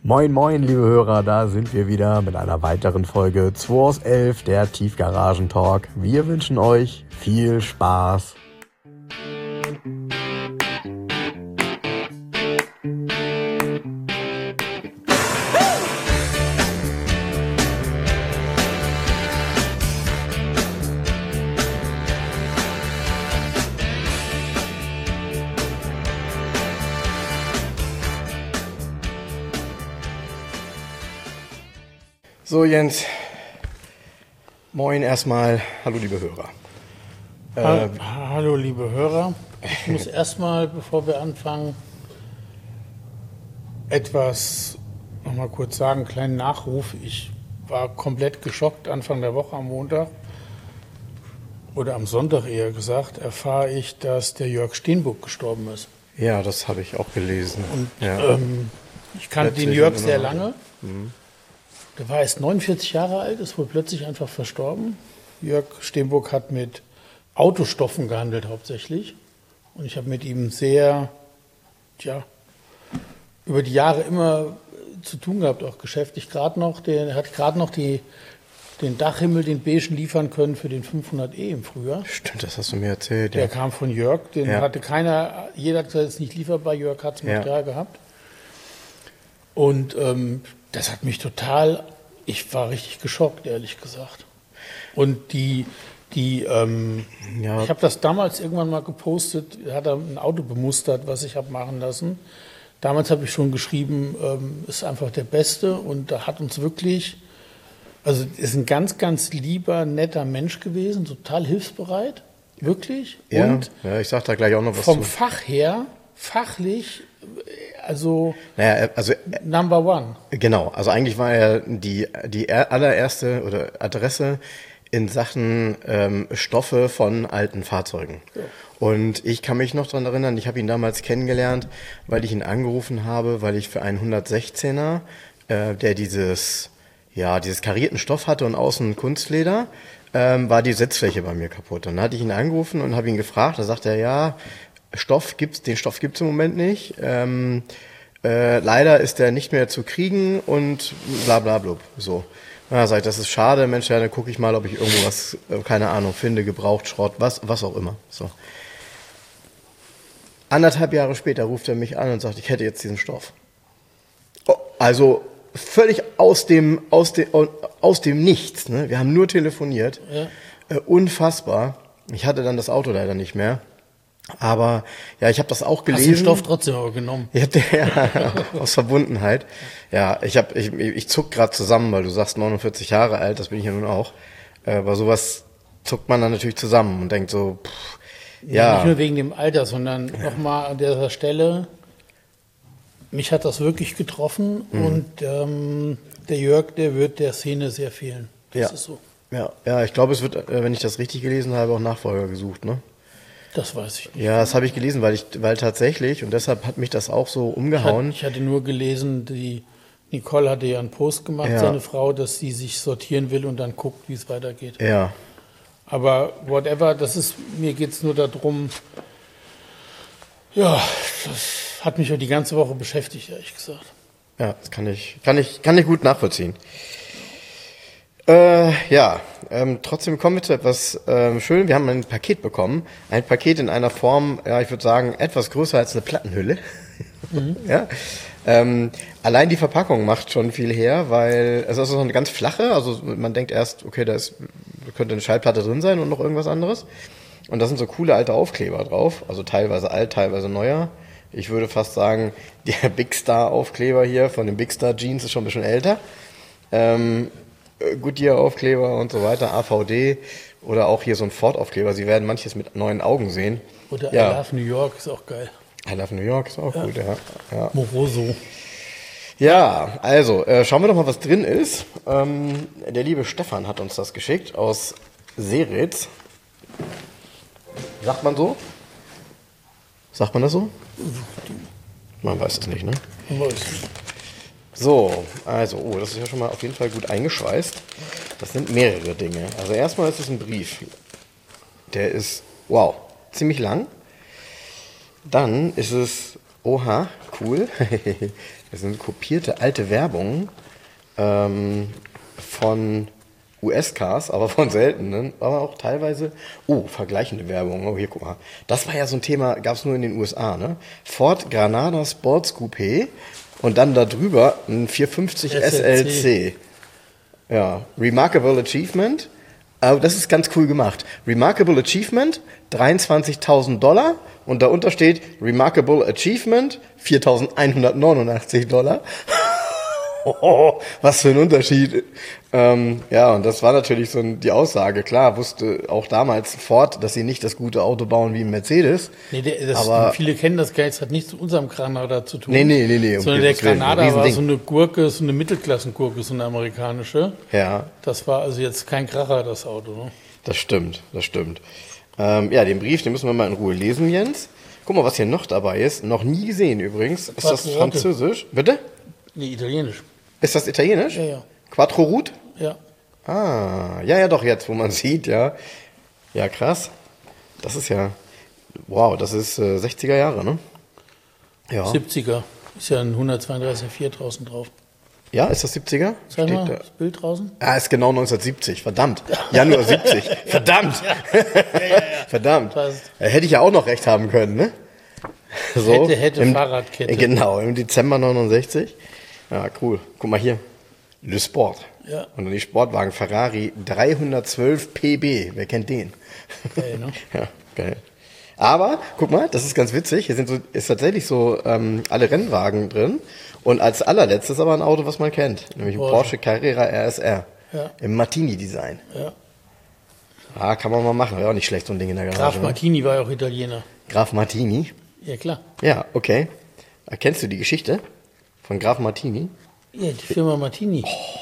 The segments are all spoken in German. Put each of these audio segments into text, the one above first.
Moin moin liebe Hörer, da sind wir wieder mit einer weiteren Folge 2 aus 11, der Tiefgaragen-Talk. Wir wünschen euch viel Spaß. So Jens, moin erstmal, hallo liebe Hörer. Hallo liebe Hörer, ich muss erstmal, bevor wir anfangen, etwas nochmal kurz sagen, einen kleinen Nachruf. Ich war komplett geschockt Anfang der Woche am Montag oder am Sonntag eher gesagt, erfahre ich, dass der Jörg Steenbuck gestorben ist. Ja, das habe ich auch gelesen. Und ja. Ich kannte den Jörg sehr lange. Der war erst 49 Jahre alt, ist wohl plötzlich einfach verstorben. Jörg Steenbuck hat mit Autostoffen gehandelt hauptsächlich. Und ich habe mit ihm sehr, über die Jahre immer zu tun gehabt, auch geschäftlich. Er hat gerade noch den Dachhimmel, den beigen liefern können für den 500e im Frühjahr. Stimmt, das hast du mir erzählt. Der kam von Jörg, den hatte keiner, jeder hat gesagt, es ist nicht lieferbar, Jörg hat das Material gehabt. Und das hat mich ich war richtig geschockt, ehrlich gesagt. Und ich habe das damals irgendwann mal gepostet, hat er ein Auto bemustert, was ich habe machen lassen. Damals habe ich schon geschrieben, ist einfach der Beste und da hat uns wirklich, also ist ein ganz, ganz lieber, netter Mensch gewesen, total hilfsbereit, wirklich. Ja, und ich sage da gleich auch noch was vom zu. Fach her, fachlich, Naja, also Number one. Genau, also eigentlich war er die allererste oder Adresse in Sachen Stoffe von alten Fahrzeugen. Ja. Und ich kann mich noch daran erinnern, ich habe ihn damals kennengelernt, weil ich ihn angerufen habe, weil ich für einen 116er, der dieses karierten Stoff hatte und außen Kunstleder, war die Sitzfläche bei mir kaputt. Dann hatte ich ihn angerufen und habe ihn gefragt, da sagte er, ja, den Stoff gibt's im Moment nicht. Leider ist der nicht mehr zu kriegen und bla bla blub. So. Na, sag ich, das ist schade, Mensch, ja, dann gucke ich mal, ob ich irgendwo was, keine Ahnung, finde, gebraucht, Schrott, was auch immer. So. 1,5 Jahre später ruft er mich an und sagt, ich hätte jetzt diesen Stoff. Oh, also völlig aus dem Nichts. Ne? Wir haben nur telefoniert. Ja. Unfassbar. Ich hatte dann das Auto leider nicht mehr. Aber ja, ich habe das auch gelesen. Hast den Stoff trotzdem aber genommen? Ja, aus Verbundenheit. Ja, ich zuck gerade zusammen, weil du sagst 49 Jahre alt, das bin ich ja nun auch. Bei sowas zuckt man dann natürlich zusammen und denkt so, ja. Nicht nur wegen dem Alter, sondern nochmal an dieser Stelle, mich hat das wirklich getroffen und der Jörg, der wird der Szene sehr fehlen. Das ist so. Ja, ich glaube, es wird, wenn ich das richtig gelesen habe, auch Nachfolger gesucht, ne? Das weiß ich nicht. Ja, das habe ich gelesen, weil tatsächlich, und deshalb hat mich das auch so umgehauen. Ich hatte nur gelesen, die Nicole hatte ja einen Post gemacht, seine Frau, dass sie sich sortieren will und dann guckt, wie es weitergeht. Ja. Aber whatever, mir geht es nur darum, ja, das hat mich ja die ganze Woche beschäftigt, ehrlich gesagt. Ja, das kann ich gut nachvollziehen. Trotzdem kommen wir zu etwas Schönem. Wir haben ein Paket bekommen. Ein Paket in einer Form, ja, ich würde sagen, etwas größer als eine Plattenhülle. Ja. Allein die Verpackung macht schon viel her, weil es ist so eine ganz flache, also man denkt erst, okay, da könnte eine Schallplatte drin sein und noch irgendwas anderes. Und da sind so coole alte Aufkleber drauf, also teilweise alt, teilweise neuer. Ich würde fast sagen, der Big Star Aufkleber hier von den Big Star Jeans ist schon ein bisschen älter. Goodyear-Aufkleber und so weiter, AVD oder auch hier so ein Ford-Aufkleber. Sie werden manches mit neuen Augen sehen. Oder I Love New York ist auch geil. I Love New York ist auch gut, ja. Moroso. Ja, also schauen wir doch mal, was drin ist. Der liebe Stefan hat uns das geschickt aus Seritz. Sagt man so? Sagt man das so? Man weiß es nicht, ne? Man weiß es nicht. So, also, das ist ja schon mal auf jeden Fall gut eingeschweißt. Das sind mehrere Dinge. Also erstmal ist es ein Brief. Der ist, ziemlich lang. Dann ist es, cool. Das sind kopierte alte Werbungen von US-Cars, aber von seltenen, aber auch teilweise, vergleichende Werbung. Oh, hier, guck mal. Das war ja so ein Thema, gab es nur in den USA, ne? Ford Granada Sports Coupé und dann da drüber ein 450 SLC. Ja, Remarkable Achievement. Aber das ist ganz cool gemacht. Remarkable Achievement, $23.000 und darunter steht Remarkable Achievement, $4.189. Was für ein Unterschied. Ja, und das war natürlich so die Aussage. Klar, wusste auch damals Ford, dass sie nicht das gute Auto bauen wie ein Mercedes. Nee, aber viele kennen das gar nicht, das hat nichts mit unserem Granada zu tun. Nee. Sondern der Granada war so eine Gurke, so eine Mittelklassengurke, so eine amerikanische. Ja. Das war also jetzt kein Kracher, das Auto. Ne? Das stimmt. Ja, den Brief, den müssen wir mal in Ruhe lesen, Jens. Guck mal, was hier noch dabei ist. Noch nie gesehen übrigens. Ist das französisch? Bitte? Nee, italienisch. Ist das italienisch? Ja. Quattro Route? Ja. Ah, ja, doch, jetzt, wo man sieht, ja. Ja, krass. Das ist ja, wow, das ist 60er Jahre, ne? Ja. 70er. Ist ja ein 132er draußen drauf. Ja, ist das 70er? Zeig mal, das Bild draußen. Ah, ist genau 1970, verdammt. Januar 70, verdammt. Verdammt. Hätte ich ja auch noch recht haben können, ne? So, hätte Fahrradkette. Genau, im Dezember 69. Ja, cool. Guck mal hier. Le Sport. Ja. Und dann die Sportwagen Ferrari 312 PB. Wer kennt den? Geil, ne? Ja, geil. Aber, guck mal, das ist ganz witzig. Hier ist tatsächlich so alle Rennwagen drin. Und als allerletztes aber ein Auto, was man kennt. Nämlich ein Porsche Carrera RSR. Ja. Im Martini-Design. Ja. Ah, kann man mal machen. Wäre auch nicht schlecht, so ein Ding in der Garage. Graf Martini war ja auch Italiener. Graf Martini? Ja, klar. Ja, okay. Kennst du die Geschichte von Graf Martini? Ja, die Firma Martini.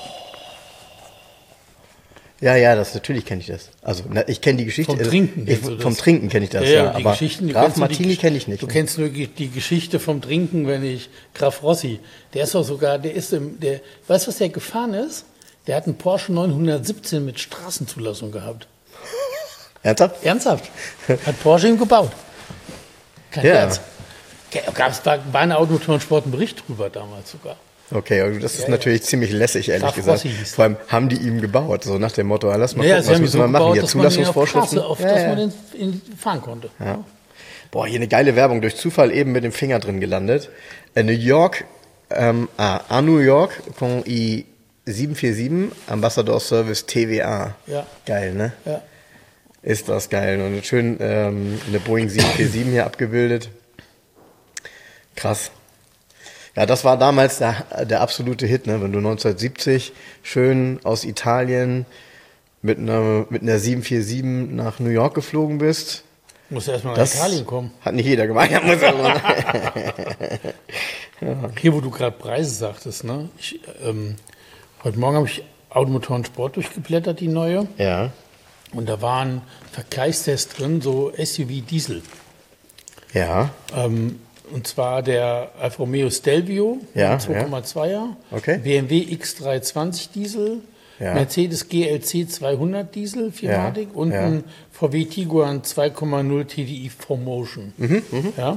Ja, natürlich kenne ich das. Also, ich kenne die Geschichte. Vom Trinken. Vom Trinken kenne ich das, ja. aber Graf Martini kenne ich nicht. Du kennst nur die Geschichte vom Trinken, wenn ich Graf Rossi. Der ist doch sogar, weißt du, was der gefahren ist? Der hat einen Porsche 917 mit Straßenzulassung gehabt. Ernsthaft? Ernsthaft. Hat Porsche ihm gebaut. Kein Scherz. War eine Automotorsport ein Bericht drüber damals sogar. Okay, das ist natürlich ziemlich lässig, ehrlich gesagt. Vor allem haben die ihm gebaut, so nach dem Motto, lass mal gucken, was müssen wir machen hier, Zulassungsvorschriften. Dass man den fahren konnte. Ja. Boah, hier eine geile Werbung, durch Zufall eben mit dem Finger drin gelandet. New York, New York, con i 747, Ambassador Service TVA. Ja. Geil, ne? Ja. Ist das geil. Und schön eine Boeing 747 hier abgebildet. Krass. Ja, das war damals der absolute Hit, ne? Wenn du 1970 schön aus Italien mit einer 747 nach New York geflogen bist. Muss erstmal nach Italien kommen. Hat nicht jeder gemacht. Ja. Hier, wo du gerade Preise sagtest, ne? Heute Morgen habe ich Automotor Sport durchgeblättert, die neue. Ja. Und da war ein Vergleichstest drin, so SUV Diesel. Ja. Und zwar der Alfa Romeo Stelvio, 2,2er, okay. BMW X320 Diesel, Mercedes GLC 200 Diesel, viermatig, und ein VW Tiguan 2,0 TDI 4Motion. Ja.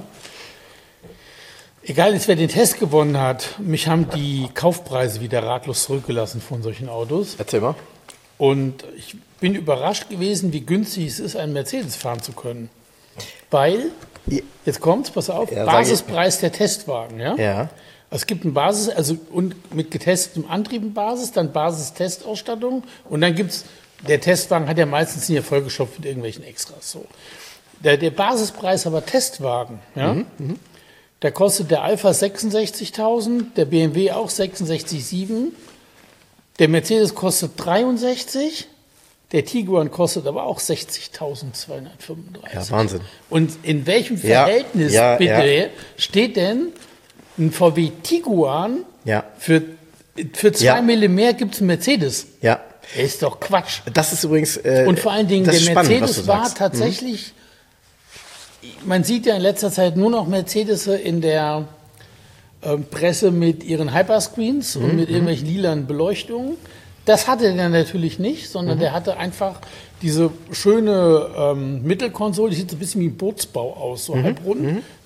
Egal jetzt, wer den Test gewonnen hat, mich haben die Kaufpreise wieder ratlos zurückgelassen von solchen Autos. Erzähl mal. Und ich bin überrascht gewesen, wie günstig es ist, einen Mercedes fahren zu können. Weil, jetzt kommt's, pass auf, Basispreis der Testwagen, ja? Ja. Es gibt ein Basis, und mit getestetem Antrieb Basis, dann Basis-Testausstattung und dann gibt's, der Testwagen hat ja meistens nicht vollgestopft mit irgendwelchen Extras, so. Der Basispreis aber Testwagen, ja? Da kostet der Alpha 66.000, der BMW auch 66,7, der Mercedes kostet 63, der Tiguan kostet aber auch 60.235. Ja, Wahnsinn. Und in welchem Verhältnis steht denn ein VW Tiguan für 2 Mille mehr gibt es einen Mercedes? Ja. Ist doch Quatsch. Das ist übrigens und vor allen Dingen, der Mercedes war tatsächlich, man sieht ja in letzter Zeit nur noch Mercedes in der Presse mit ihren Hyperscreens und mit irgendwelchen lilanen Beleuchtungen. Das hatte der natürlich nicht, sondern der hatte einfach diese schöne Mittelkonsole, die sieht so ein bisschen wie ein Bootsbau aus, so halbrund,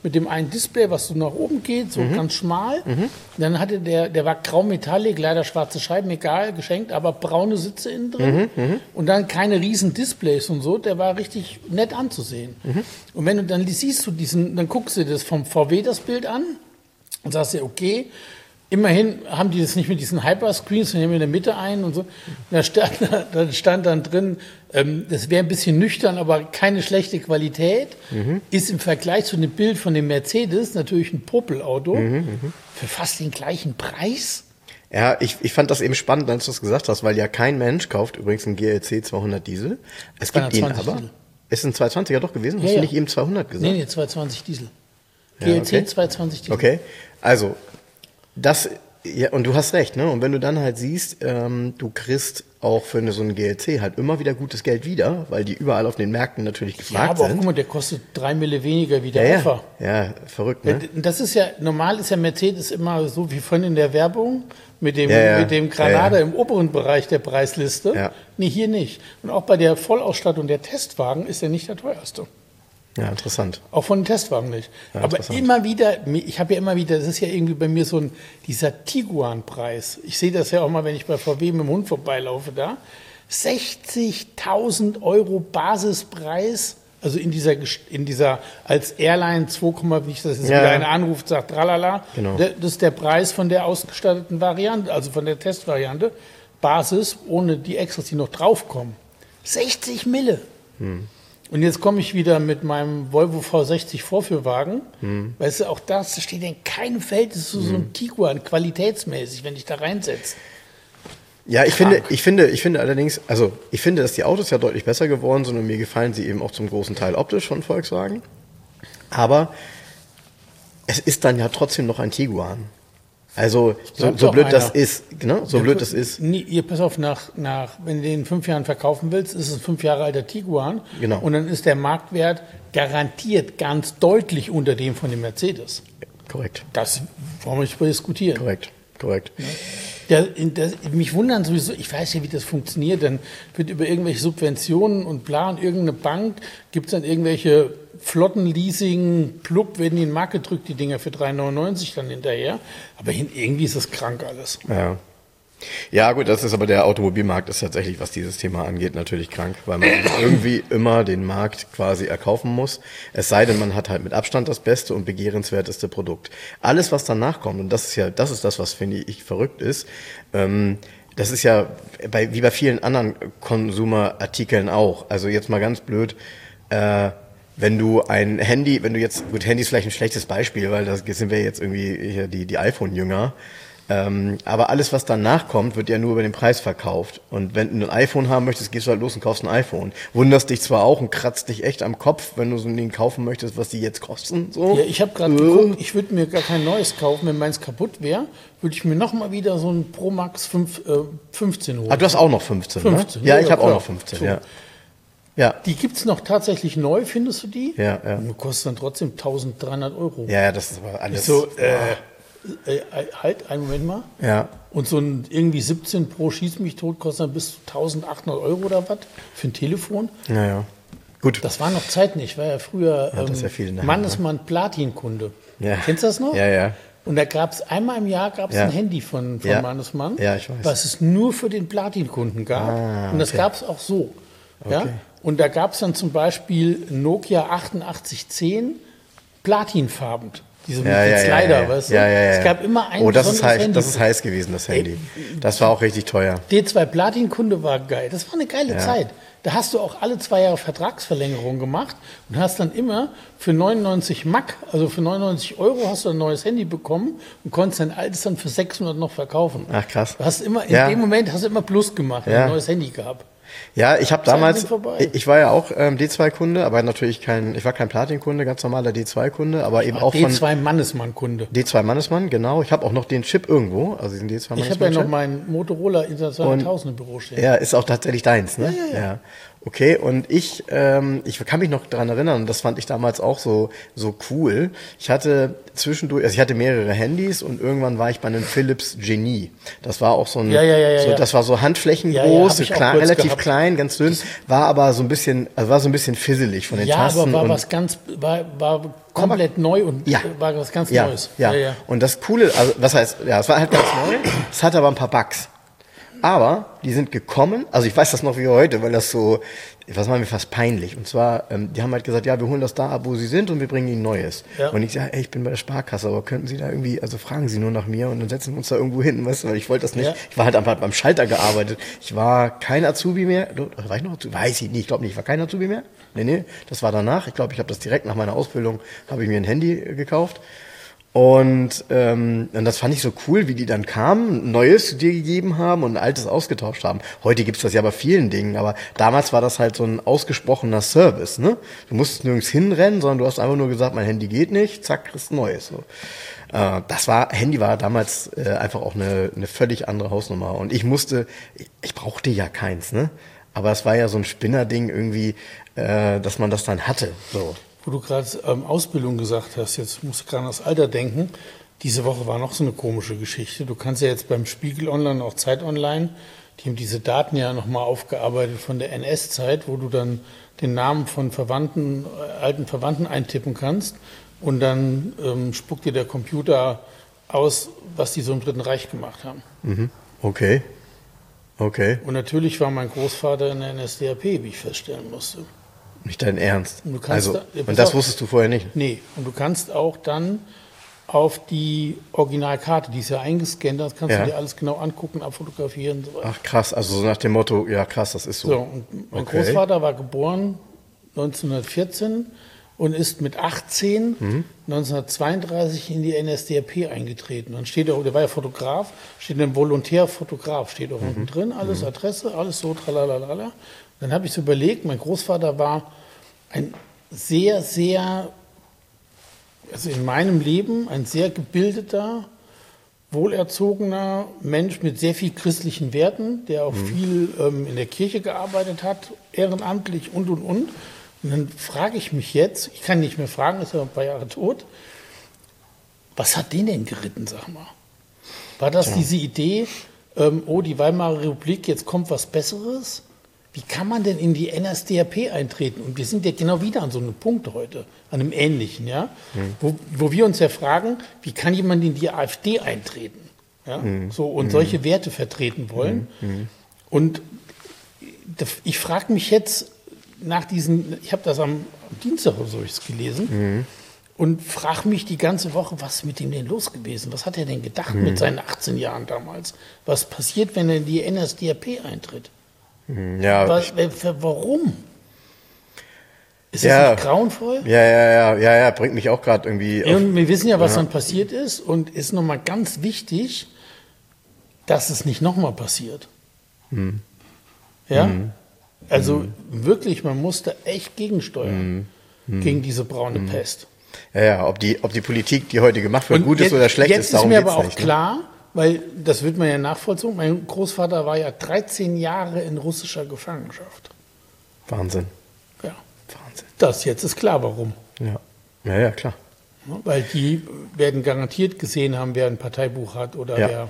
mit dem einen Display, was so nach oben geht, so ganz schmal. Dann hatte der war grau-metallic, leider schwarze Scheiben, egal, geschenkt, aber braune Sitze innen drin. Und dann keine riesen Displays und so, der war richtig nett anzusehen. Und wenn du dann siehst du dann guckst du das vom VW das Bild an und sagst dir, okay, immerhin haben die das nicht mit diesen Hyperscreens, sondern in der Mitte ein und so. Und da stand dann drin, das wäre ein bisschen nüchtern, aber keine schlechte Qualität. Ist im Vergleich zu dem Bild von dem Mercedes natürlich ein Popelauto für fast den gleichen Preis. Ja, ich fand das eben spannend, als du das gesagt hast, weil ja kein Mensch kauft übrigens einen GLC 200 Diesel. Es gibt ihn aber. Diesel. Ist ein 220er doch gewesen? Hast du nicht eben 200 gesagt? Nee, 220 Diesel. Ja, GLC okay. 220 Diesel. Okay, also ja, und du hast recht, ne? Und wenn du dann halt siehst, du kriegst auch für so einen GLC halt immer wieder gutes Geld wieder, weil die überall auf den Märkten natürlich gefragt Ja, aber auch, sind. guck mal, der kostet 3 Mille weniger wie der Alpha. Ja, verrückt, ne? Das ist ja, normal ist ja Mercedes immer so wie vorhin in der Werbung, mit dem Granada im oberen Bereich der Preisliste. Ja. Nee, hier nicht. Und auch bei der Vollausstattung der Testwagen ist er nicht der teuerste. Ja, interessant. Auch von den Testwagen nicht. Ja, aber immer wieder, ich habe ja immer wieder, das ist ja irgendwie bei mir so dieser Tiguan-Preis. Ich sehe das ja auch mal, wenn ich bei VW mit dem Hund vorbeilaufe da. 60.000 € Basispreis, also in dieser als Airline 2, wie ich das jetzt wieder einer anruft, sagt, tralala. Genau. Das ist der Preis von der ausgestatteten Variante, also von der Testvariante. Basis, ohne die Extras, die noch draufkommen. 60 Mille. Und jetzt komme ich wieder mit meinem Volvo V60 Vorführwagen. Weißt du, auch das steht in keinem Verhältnis zu so einem Tiguan, qualitätsmäßig, wenn ich da reinsetze. Ja, ich finde allerdings, also ich finde, dass die Autos ja deutlich besser geworden sind und mir gefallen sie eben auch zum großen Teil optisch von Volkswagen. Aber es ist dann ja trotzdem noch ein Tiguan. Also so blöd das ist, ne? So blöd das ist. Ihr pass auf, wenn du den in 5 Jahren verkaufen willst, ist es ein 5 Jahre alter Tiguan. Genau. Und dann ist der Marktwert garantiert ganz deutlich unter dem von dem Mercedes. Korrekt. Das wollen wir nicht diskutieren. Korrekt. Mich wundern sowieso, ich weiß ja, wie das funktioniert, dann wird über irgendwelche Subventionen und bla und irgendeine Bank, gibt es dann irgendwelche Flottenleasing, plupp, werden die in den Markt gedrückt, die Dinger für 3,99 dann hinterher. Aber irgendwie ist das krank alles. Ja. Ja, gut, das ist aber der Automobilmarkt ist tatsächlich, was dieses Thema angeht, natürlich krank, weil man irgendwie immer den Markt quasi erkaufen muss. Es sei denn, man hat halt mit Abstand das beste und begehrenswerteste Produkt. Alles, was danach kommt, und das ist das, was finde ich verrückt ist, das ist ja wie bei vielen anderen Konsumerartikeln auch. Also jetzt mal ganz blöd, wenn du Handy ist vielleicht ein schlechtes Beispiel, weil da sind wir jetzt irgendwie hier die iPhone-Jünger. Aber alles, was danach kommt, wird ja nur über den Preis verkauft. Und wenn du ein iPhone haben möchtest, gehst du halt los und kaufst ein iPhone. Wunderst dich zwar auch und kratzt dich echt am Kopf, wenn du so ein Ding kaufen möchtest, was die jetzt kosten. So. Ja, ich habe gerade geguckt, ich würde mir gar kein neues kaufen, wenn meins kaputt wäre, würde ich mir noch mal wieder so ein Pro Max 15 holen. Ah, du hast auch noch 15, 15 ne? Ja, ich habe auch noch 15, so. Ja. Die gibt's noch tatsächlich neu, findest du die? Ja. Und die kosten dann trotzdem 1.300 €. Ja, das ist aber alles... Halt, einen Moment mal. Ja. Und so ein irgendwie 17 Pro Schieß mich tot kostet dann bis zu 1.800 € oder was für ein Telefon. Ja. Gut. Das war noch Zeit nicht, war ja früher Mannesmann Platin-Kunde. Ja. Kennst du das noch? Ja. Und da gab es einmal im Jahr ein Handy von Mannesmann, ja, ich weiß. was es nur für den Platin-Kunden gab. Und das gab es auch so. Ja? Okay. Und da gab es dann zum Beispiel Nokia 8810 platinfarben. Diese mit Slider, weißt du? Es gab immer ein besonderes Handy. Das ist heiß gewesen, das Handy. Das war auch richtig teuer. D2 Platin-Kunde war geil. Das war eine geile Zeit. Da hast du auch alle 2 Jahre Vertragsverlängerung gemacht und hast dann immer für 99 Mark, also für 99 € hast du ein neues Handy bekommen und konntest dein altes dann für 600 noch verkaufen. Ach krass. Du hast immer, in dem Moment hast du immer Plus gemacht, wenn du ein neues Handy gehabt. Ja, ich habe damals, ich war ja auch D2-Kunde, aber natürlich ich war kein Platin-Kunde, ganz normaler D2-Kunde, aber eben auch D2 Mannesmann-Kunde. D2 Mannesmann, genau. Ich habe auch noch den Chip irgendwo, also diesen D2 Mannesmann. Ich habe ja noch meinen Motorola International 1000 im Büro stehen. Ja, ist auch tatsächlich deins, ne? Ja. Okay, und ich kann mich noch daran erinnern, und das fand ich damals auch so cool. Ich hatte mehrere Handys und irgendwann war ich bei einem Philips Genie. Das war auch so ein, das war so handflächengroß, relativ klein, ganz dünn, war aber so ein bisschen, fisselig von den Ja, Tasten. aber war komplett neu und war was ganz Neues. Ja. Und das Coole, also was heißt, es war halt ganz neu, es hatte aber ein paar Bugs. Aber die sind gekommen, also ich weiß das noch wie heute, weil das so, was war mir fast peinlich. Und zwar, die haben halt gesagt, ja, wir holen das da ab, wo Sie sind und wir bringen Ihnen Neues. Ja. Und ich sage, ich bin bei der Sparkasse, aber könnten Sie da irgendwie, also fragen Sie nur nach mir und dann setzen wir uns da irgendwo hin, weißt du, weil ich wollte das nicht. Ja. Ich war halt einfach beim Schalter gearbeitet. Ich war kein Azubi mehr. War ich noch Azubi? Weiß ich nicht, ich glaube nicht, ich war kein Azubi mehr. Nee, das war danach. Ich glaube, ich habe das direkt nach meiner Ausbildung, habe ich mir ein Handy gekauft. Und das fand ich so cool, wie die dann kamen, ein neues dir gegeben haben und ein altes ausgetauscht haben. Heute gibt's das ja bei vielen Dingen, aber damals war das halt so ein ausgesprochener Service, ne? Du musstest nirgends hinrennen, sondern du hast einfach nur gesagt, mein Handy geht nicht, zack, kriegst ein neues. So. Handy war damals einfach auch eine völlig andere Hausnummer. Und ich brauchte ja keins, ne? Aber es war ja so ein Spinnerding irgendwie, dass man das dann hatte, so. Wo du gerade Ausbildung gesagt hast, jetzt musst du gerade an das Alter denken. Diese Woche war noch so eine komische Geschichte. Du kannst ja jetzt beim Spiegel Online, auch Zeit Online, die haben diese Daten ja nochmal aufgearbeitet von der NS-Zeit, wo du dann den Namen von alten Verwandten eintippen kannst und dann spuckt dir der Computer aus, was die so im Dritten Reich gemacht haben. Mhm. Okay. Und natürlich war mein Großvater in der NSDAP, wie ich feststellen musste. Nicht dein Ernst. Und das wusstest du vorher nicht? Nee, und du kannst auch dann auf die Originalkarte, die ist ja eingescannt, das kannst du dir alles genau angucken, abfotografieren und so weiter. Ach krass, also so nach dem Motto, ja krass, das ist so. So, und mein Großvater war geboren 1914 und ist mit 18 1932 in die NSDAP eingetreten. Dann steht der war ja Fotograf, steht ein Volontärfotograf, steht auch unten drin, alles Adresse, alles so, tralalala. Dann habe ich so überlegt, mein Großvater war ein sehr, sehr, also in meinem Leben ein sehr gebildeter, wohlerzogener Mensch mit sehr viel christlichen Werten, der auch viel in der Kirche gearbeitet hat, ehrenamtlich und. Und dann frage ich mich jetzt, ich kann nicht mehr fragen, ist ja ein paar Jahre tot, was hat den denn geritten, sag mal? War das diese Idee, die Weimarer Republik, jetzt kommt was Besseres? Wie kann man denn in die NSDAP eintreten? Und wir sind ja genau wieder an so einem Punkt heute, an einem ähnlichen, ja, wo wir uns ja fragen, wie kann jemand in die AfD eintreten? Ja? Solche Werte vertreten wollen. Und ich frage mich jetzt ich habe das am Dienstag oder so gelesen und frage mich die ganze Woche, was ist mit ihm denn los gewesen? Was hat er denn gedacht mit seinen 18 Jahren damals? Was passiert, wenn er in die NSDAP eintritt? Ja, warum? Ist das nicht grauenvoll? Ja, bringt mich auch gerade irgendwie. Und wir wissen ja, was dann passiert ist und ist nochmal ganz wichtig, dass es nicht nochmal passiert. Ja? Also wirklich, man musste echt gegensteuern gegen diese braune Pest. Ja, ob die Politik, die heute gemacht wird, gut ist oder schlecht ist, darum geht's nicht. Jetzt ist mir aber auch klar, weil das wird man ja nachvollziehen. Mein Großvater war ja 13 Jahre in russischer Gefangenschaft. Wahnsinn. Ja. Wahnsinn. Das jetzt ist klar, warum. Ja, klar. Weil die werden garantiert gesehen haben, wer ein Parteibuch hat oder wer.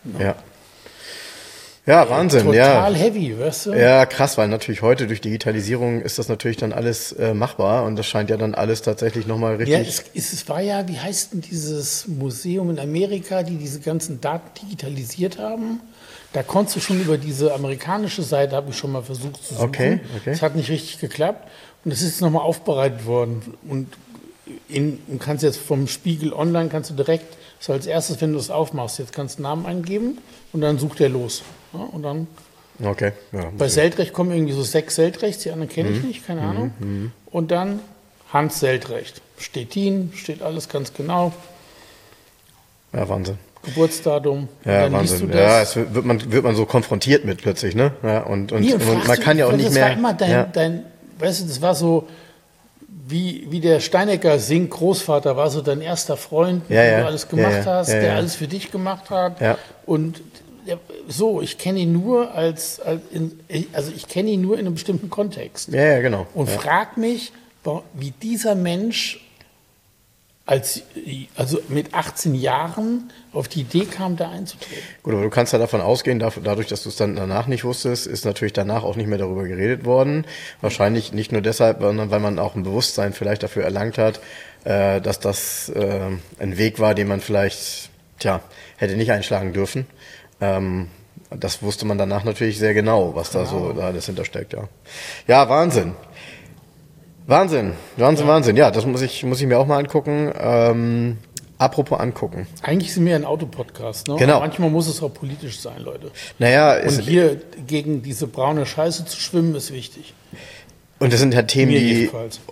Ja, Wahnsinn. Total heavy, weißt du? Ja, krass, weil natürlich heute durch Digitalisierung ist das natürlich dann alles machbar und das scheint ja dann alles tatsächlich nochmal richtig. Ja, es war ja, wie heißt denn dieses Museum in Amerika, die diese ganzen Daten digitalisiert haben? Da konntest du schon über diese amerikanische Seite, habe ich schon mal versucht zu suchen. Okay. Das hat nicht richtig geklappt und es ist nochmal aufbereitet worden. Und du kannst jetzt vom Spiegel Online, kannst du direkt, so als erstes, wenn du es aufmachst, jetzt kannst du einen Namen eingeben und dann sucht er los. Ja, und dann bei Seltrecht kommen irgendwie so 6 Seltrechts, die anderen kenne ich nicht, keine Ahnung. Und dann Hans Seltrecht. Stettin, steht alles ganz genau. Ja, Wahnsinn. Geburtsdatum. Ja, Wahnsinn. Ja, es wird man so konfrontiert mit plötzlich, ne? Ja, und man kann ja auch nicht mehr. Das war immer weißt du, das war so, wie der Steinecker singt, Großvater war so dein erster Freund, den du alles gemacht hast, der alles für dich gemacht hat. Ja. Und ich kenne ihn nur ich kenne ihn nur in einem bestimmten Kontext. Ja, genau. Und frag mich, wie dieser Mensch also mit 18 Jahren auf die Idee kam, da einzutreten. Gut, aber du kannst ja davon ausgehen, dadurch, dass du es dann danach nicht wusstest, ist natürlich danach auch nicht mehr darüber geredet worden. Wahrscheinlich nicht nur deshalb, sondern weil man auch ein Bewusstsein vielleicht dafür erlangt hat, dass das ein Weg war, den man vielleicht, hätte nicht einschlagen dürfen. Das wusste man danach natürlich sehr genau, was da so alles hintersteckt, ja. Ja, Wahnsinn. Wahnsinn. Ja, das muss ich mir auch mal angucken. Apropos angucken. Eigentlich sind wir ein Autopodcast, ne? Genau. Aber manchmal muss es auch politisch sein, Leute. Naja, und hier gegen diese braune Scheiße zu schwimmen, ist wichtig. Und es sind halt Themen, die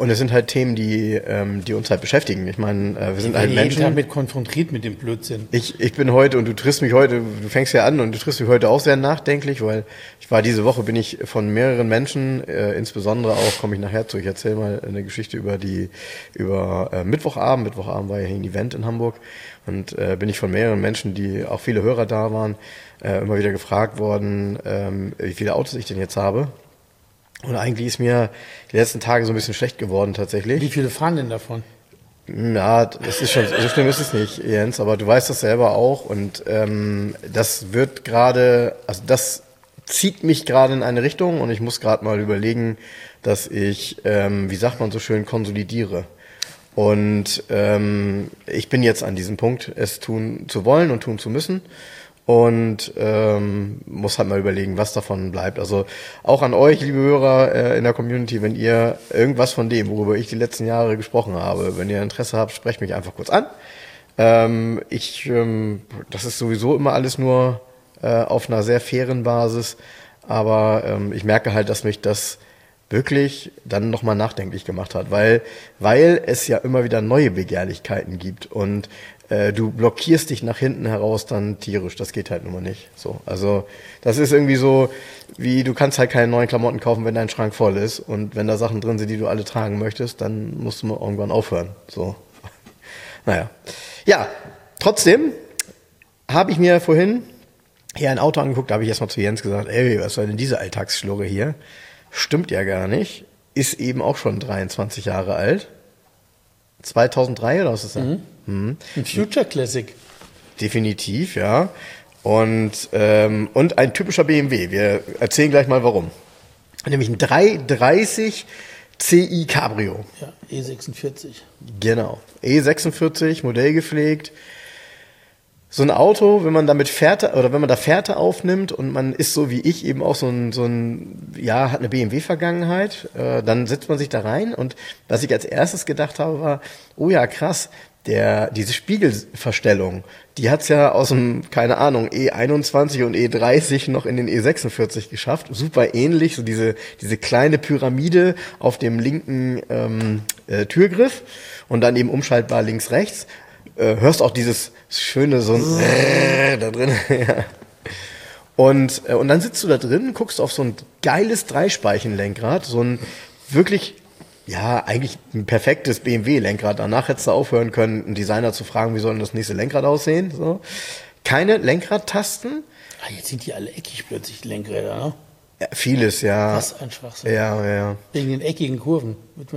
uns halt beschäftigen. Ich meine, wir sind halt Menschen. Ich bin damit konfrontiert mit dem Blödsinn. Ich bin heute, und du triffst mich heute, du fängst ja an und du triffst mich heute auch sehr nachdenklich, weil diese Woche bin ich von mehreren Menschen, insbesondere auch, komme ich nachher zu, ich erzähle mal eine Geschichte über Mittwochabend. Mittwochabend war ja hier ein Event in Hamburg, und bin ich von mehreren Menschen, die auch viele Hörer da waren, immer wieder gefragt worden, wie viele Autos ich denn jetzt habe. Und eigentlich ist mir die letzten Tage so ein bisschen schlecht geworden tatsächlich. Wie viele fahren denn davon? Ja, das ist schon, so schlimm ist es nicht, Jens, aber du weißt das selber auch, und das wird gerade, also das zieht mich gerade in eine Richtung, und ich muss gerade mal überlegen, dass ich, wie sagt man so schön, konsolidiere. Und ich bin jetzt an diesem Punkt, es tun zu wollen und tun zu müssen. Und muss halt mal überlegen, was davon bleibt. Also auch an euch, liebe Hörer in der Community, wenn ihr irgendwas von dem, worüber ich die letzten Jahre gesprochen habe, wenn ihr Interesse habt, sprecht mich einfach kurz an. Das ist sowieso immer alles nur auf einer sehr fairen Basis, aber ich merke halt, dass mich das wirklich dann nochmal nachdenklich gemacht hat, weil es ja immer wieder neue Begehrlichkeiten gibt, und du blockierst dich nach hinten heraus dann tierisch. Das geht halt nun mal nicht. So, also das ist irgendwie so, wie du kannst halt keine neuen Klamotten kaufen, wenn dein Schrank voll ist, und wenn da Sachen drin sind, die du alle tragen möchtest, dann musst du mal irgendwann aufhören. So, naja. Ja, trotzdem habe ich mir vorhin hier ein Auto angeguckt, da habe ich erstmal zu Jens gesagt, ey, was soll denn diese Alltagsschlurre hier? Stimmt ja gar nicht. Ist eben auch schon 23 Jahre alt. 2003 oder was ist das? Ein Future Classic. Definitiv, ja. Und ein typischer BMW. Wir erzählen gleich mal warum. Nämlich ein 330 Ci Cabrio. Ja, E46. Genau. E46, Modell gepflegt. So ein Auto, wenn man damit Fährte, oder wenn man da Fährte aufnimmt und man ist so wie ich eben auch hat eine BMW-Vergangenheit, dann setzt man sich da rein, und was ich als erstes gedacht habe war, oh ja, krass, diese Spiegelverstellung, die hat's ja aus dem, keine Ahnung, E21 und E30 noch in den E46 geschafft. Super ähnlich, so diese kleine Pyramide auf dem linken Türgriff und dann eben umschaltbar links, rechts. Hörst auch dieses schöne so ein da drin. Ja. Und dann sitzt du da drin, guckst auf so ein geiles Dreispeichenlenkrad, so ein wirklich, ja, eigentlich ein perfektes BMW-Lenkrad. Danach hättest du aufhören können, einen Designer zu fragen, wie soll denn das nächste Lenkrad aussehen. So. Keine Lenkradtasten. Jetzt sind die alle eckig plötzlich, die Lenkräder, ne? Ja, vieles, ja. Was ein Schwachsinn. Ja. Wegen den eckigen Kurven.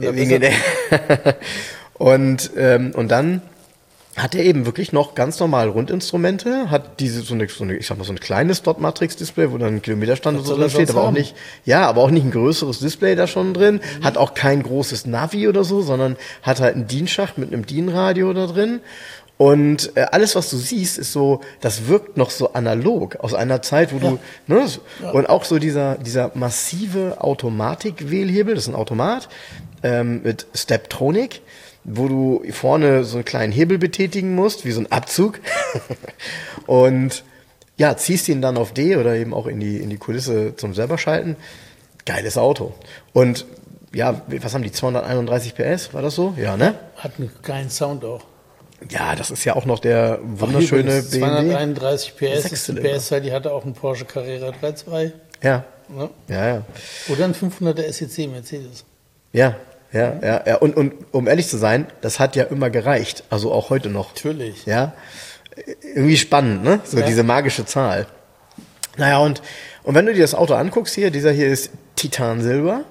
Und dann hat er eben wirklich noch ganz normal Rundinstrumente, hat so eine kleines Dot-Matrix-Display, wo dann ein Kilometerstand und so drin steht, aber auch nicht ein größeres Display da schon drin, hat auch kein großes Navi oder so, sondern hat halt einen DIN-Schacht mit einem DIN-Radio da drin. Und alles, was du siehst, ist so, das wirkt noch so analog aus einer Zeit, wo du, ne, und auch so dieser massive Automatik-Wählhebel, das ist ein Automat mit Steptronic, wo du vorne so einen kleinen Hebel betätigen musst, wie so ein Abzug. Und ja, ziehst ihn dann auf D oder eben auch in die Kulisse zum selber schalten. Geiles Auto. Und ja, was haben die, 231 PS, war das so? Ja, ne? Hat einen geilen Sound auch. Ja, das ist ja auch noch der wunderschöne BMW. 231 PS ist die PS, die hatte auch einen Porsche Carrera 3.2. Ja. Ja. Oder ein 500er SEC Mercedes. Ja. Und um ehrlich zu sein, das hat ja immer gereicht. Also auch heute noch. Natürlich. Ja. Irgendwie spannend, ne? So diese magische Zahl. Naja, und wenn du dir das Auto anguckst hier, dieser hier ist Titansilber.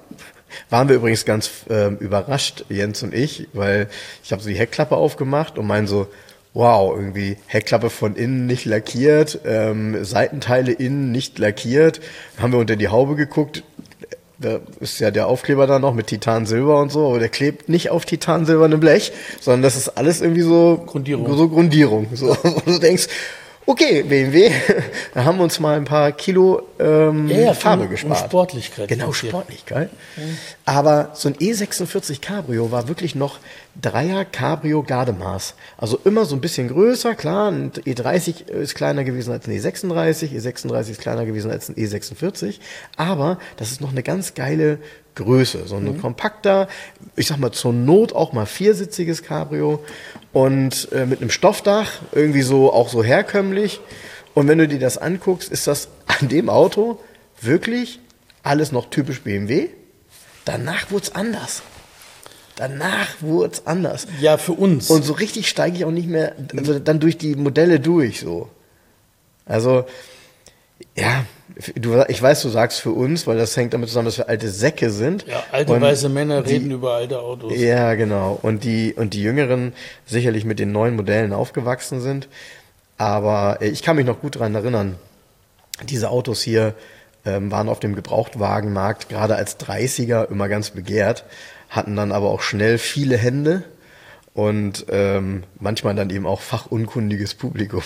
Waren wir übrigens ganz überrascht, Jens und ich, weil ich habe so die Heckklappe aufgemacht und meinen so, wow, irgendwie Heckklappe von innen nicht lackiert, Seitenteile innen nicht lackiert. Dann haben wir unter die Haube geguckt, da ist ja der Aufkleber da noch mit Titansilber und so, aber der klebt nicht auf titansilbernem Blech, sondern das ist alles irgendwie so Grundierung. So, und du denkst, okay, BMW, da haben wir uns mal ein paar Kilo Farbe gespart. Und Sportlichkeit. Genau, Sportlichkeit. Aber so ein E46 Cabrio war wirklich noch Dreier Cabrio Gardemaß. Also immer so ein bisschen größer, klar, ein E30 ist kleiner gewesen als ein E36, E36 ist kleiner gewesen als ein E46, aber das ist noch eine ganz geile Größe, so ein kompakter, ich sag mal zur Not auch mal viersitziges Cabrio und mit einem Stoffdach, irgendwie so auch so herkömmlich. Und wenn du dir das anguckst, ist das an dem Auto wirklich alles noch typisch BMW. Danach wurde es anders. Ja, für uns. Und so richtig steige ich auch nicht mehr also dann durch die Modelle durch. So. Also, ja, ich weiß, du sagst für uns, weil das hängt damit zusammen, dass wir alte Säcke sind. Ja, alte weiße Männer reden über alte Autos. Ja, genau. Und die Jüngeren sicherlich mit den neuen Modellen aufgewachsen sind. Aber ich kann mich noch gut daran erinnern, diese Autos hier waren auf dem Gebrauchtwagenmarkt gerade als 30er immer ganz begehrt, hatten dann aber auch schnell viele Hände und manchmal dann eben auch fachunkundiges Publikum.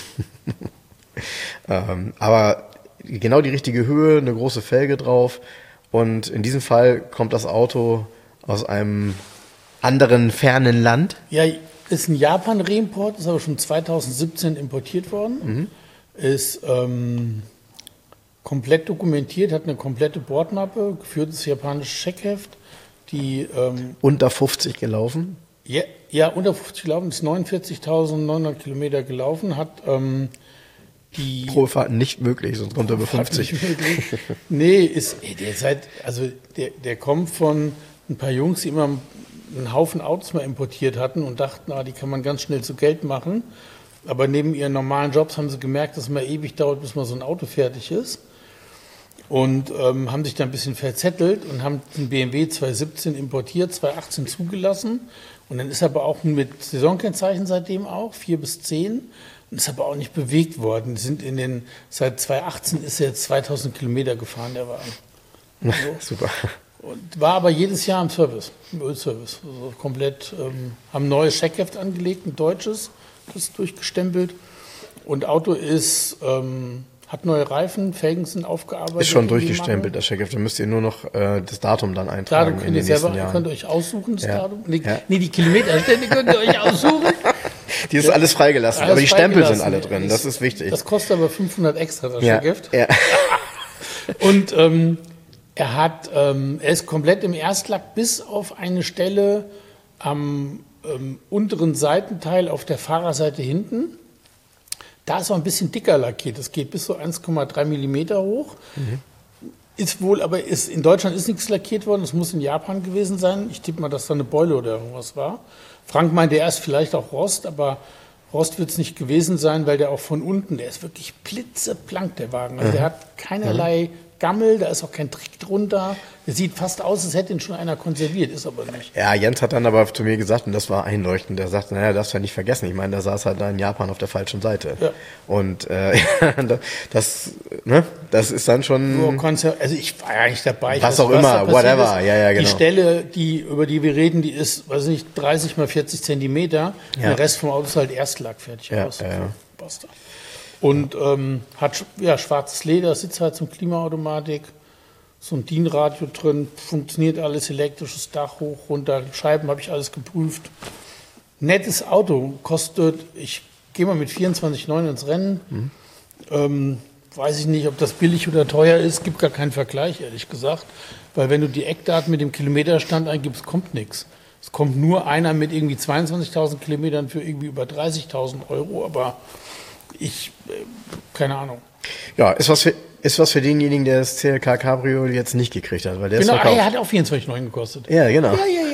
Aber genau die richtige Höhe, eine große Felge drauf und in diesem Fall kommt das Auto aus einem anderen fernen Land. Ja, ist ein Japan-Reimport, ist aber schon 2017 importiert worden. Ist komplett dokumentiert, hat eine komplette Bordmappe, geführtes japanisches Checkheft. Die unter 50 gelaufen? Ja, unter 50 gelaufen, ist 49.900 Kilometer gelaufen, hat die Probefahrt nicht möglich, sonst kommt er über 50. Nee, der kommt von ein paar Jungs, die immer einen Haufen Autos mal importiert hatten und dachten, die kann man ganz schnell zu Geld machen. Aber neben ihren normalen Jobs haben sie gemerkt, dass es mal ewig dauert, bis mal so ein Auto fertig ist. Und haben sich da ein bisschen verzettelt und haben den BMW 2017 importiert, 2018 zugelassen. Und dann ist er aber auch mit Saisonkennzeichen seitdem auch, 4 bis 10. Und ist aber auch nicht bewegt worden. Seit 2018 ist er jetzt 2000 Kilometer gefahren, der Wagen. Also, super. Und war aber jedes Jahr im Service, im Ölservice. Also komplett, haben ein neues Checkheft angelegt, ein deutsches, das ist durchgestempelt. Und Auto hat neue Reifen, Felgen sind aufgearbeitet. Ist schon durchgestempelt, das Checkheft. Da müsst ihr nur noch das Datum dann eintragen. Datum könnt ihr selber, könnt ihr euch aussuchen, das Datum. Nee, die Kilometerstände könnt ihr euch aussuchen. Die ist alles freigelassen, aber die Stempel sind alle drin, das ist wichtig. Das kostet aber 500 extra, das Checkheft. Ja. Und er ist komplett im Erstlack bis auf eine Stelle am unteren Seitenteil auf der Fahrerseite hinten. Da ist auch ein bisschen dicker lackiert. Das geht bis so 1,3 Millimeter hoch. In Deutschland ist nichts lackiert worden. Das muss in Japan gewesen sein. Ich tippe mal, dass da eine Beule oder irgendwas war. Frank meinte erst vielleicht auch Rost, aber Rost wird es nicht gewesen sein, weil der auch von unten, der ist wirklich blitzeblank, der Wagen. Also der hat keinerlei Gammel, da ist auch kein Trick drunter. Der sieht fast aus, als hätte ihn schon einer konserviert, ist aber nicht. Ja, Jens hat dann aber zu mir gesagt, und das war einleuchtend, der sagte, darfst du ja nicht vergessen, ich meine, der saß halt da in Japan auf der falschen Seite. Ja. Und das ist dann schon... Also ich war ja nicht dabei. Was auch immer, whatever, ja, genau. Die Stelle, über die wir reden, die ist, weiß nicht, 30 mal 40 Zentimeter. Ja. Der Rest vom Auto ist halt Erstlack fertig aus. Ja. Und hat schwarzes Leder, Sitzheizung, Klimaautomatik, so ein DIN-Radio drin, funktioniert alles, elektrisches Dach hoch, runter, Scheiben habe ich alles geprüft. Nettes Auto, kostet, ich gehe mal mit 24,9 ins Rennen. Weiß ich nicht, ob das billig oder teuer ist, gibt gar keinen Vergleich, ehrlich gesagt. Weil wenn du die Eckdaten mit dem Kilometerstand eingibst, kommt nichts. Es kommt nur einer mit irgendwie 22.000 Kilometern für irgendwie über 30.000 Euro, aber keine Ahnung. Ja, ist was für denjenigen, der das CLK Cabrio jetzt nicht gekriegt hat, weil der ist verkauft. Er hat auch 24,9 gekostet. Ja, genau.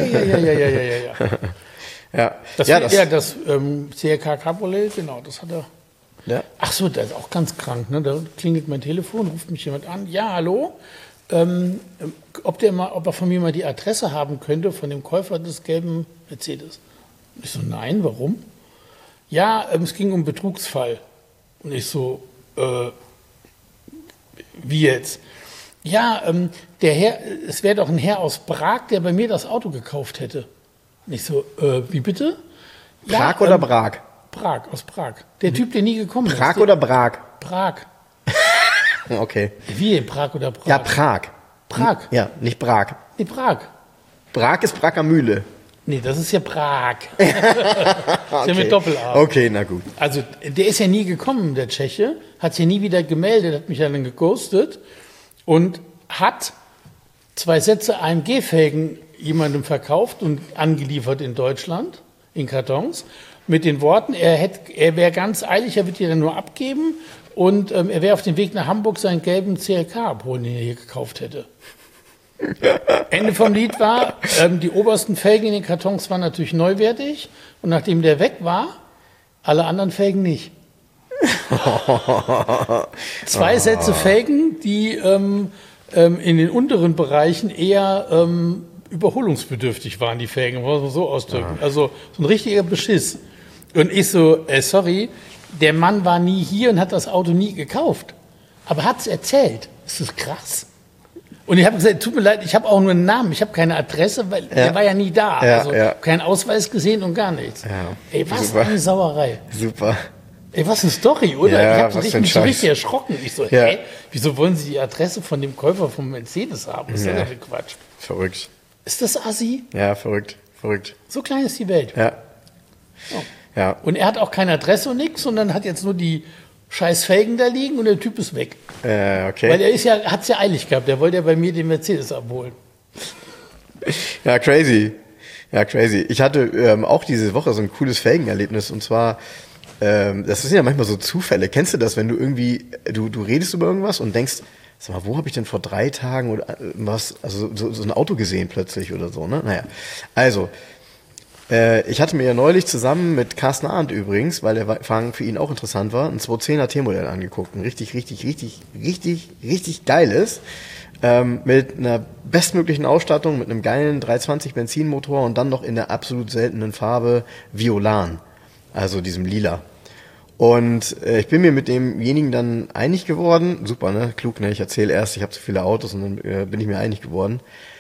Ja. Das CLK Cabriolet, genau, das hat er. Ja. Ach so, das ist auch ganz krank, ne? Da klingelt mein Telefon, ruft mich jemand an. Ja, hallo, ob er von mir mal die Adresse haben könnte von dem Käufer des gelben Mercedes. Ich so, nein, warum? Ja, es ging um Betrugsfall. Und ich so, wie jetzt? Ja, der Herr, es wäre doch ein Herr aus Prag, der bei mir das Auto gekauft hätte. Und ich so, wie bitte? Prag oder Prag? Prag, aus Prag. Der Typ, der nie gekommen ist. Prag oder Prag? Prag. Okay. Wie, Prag oder Prag? Ja, Prag. Prag. Ja, nicht Prag. Nee, Prag. Prag ist Prager Mühle. Nee, das ist ja Prag. Das ist ja mit Doppel-A. Okay, na gut. Also, der ist ja nie gekommen, der Tscheche, hat sich ja nie wieder gemeldet, hat mich ja dann geghostet und hat 2 Sätze AMG-Felgen jemandem verkauft und angeliefert in Deutschland, in Kartons, mit den Worten, er wäre ganz eilig, er wird die dann nur abgeben und er wäre auf dem Weg nach Hamburg seinen gelben CLK abholen, den er hier gekauft hätte. Ende vom Lied war, die obersten Felgen in den Kartons waren natürlich neuwertig und nachdem der weg war, alle anderen Felgen nicht. 2 Sätze Felgen, die in den unteren Bereichen eher überholungsbedürftig waren, die Felgen, muss man so ausdrücken. Also so ein richtiger Beschiss. Und ich so, sorry, der Mann war nie hier und hat das Auto nie gekauft. Aber hat es erzählt. Ist das krass? Und ich habe gesagt, tut mir leid, ich habe auch nur einen Namen, ich habe keine Adresse, weil der war ja nie da. Also keinen Ausweis gesehen und gar nichts. Ja. Ey, was super. Eine Sauerei. Super. Ey, was eine Story, oder? Ja, ich habe mich so richtig erschrocken. Ich so, wieso wollen Sie die Adresse von dem Käufer vom Mercedes haben? Was ist denn das für Quatsch? Verrückt. Ist das assi? Ja, verrückt. So klein ist die Welt. Ja. Oh. Ja. Und er hat auch keine Adresse und nichts, sondern hat jetzt nur die scheiß Felgen da liegen und der Typ ist weg. Okay. Weil er hat es ja eilig gehabt, der wollte ja bei mir den Mercedes abholen. Ja, crazy. Ich hatte auch diese Woche so ein cooles Felgenerlebnis und zwar, das sind ja manchmal so Zufälle. Kennst du das, wenn du irgendwie, du redest über irgendwas und denkst, sag mal, wo habe ich denn vor 3 Tagen oder was, also so ein Auto gesehen plötzlich oder so, ne? Naja, also, ich hatte mir ja neulich zusammen mit Carsten Arndt übrigens, weil der Wagen für ihn auch interessant war, ein 210er T-Modell angeguckt. Ein richtig geiles. Mit einer bestmöglichen Ausstattung, mit einem geilen 320 Benzinmotor und dann noch in der absolut seltenen Farbe Violan. Also diesem Lila. Und ich bin mir mit demjenigen dann einig geworden. Super, ne? Klug, ne? Ich erzähle erst, ich habe zu viele Autos und dann bin ich mir einig geworden.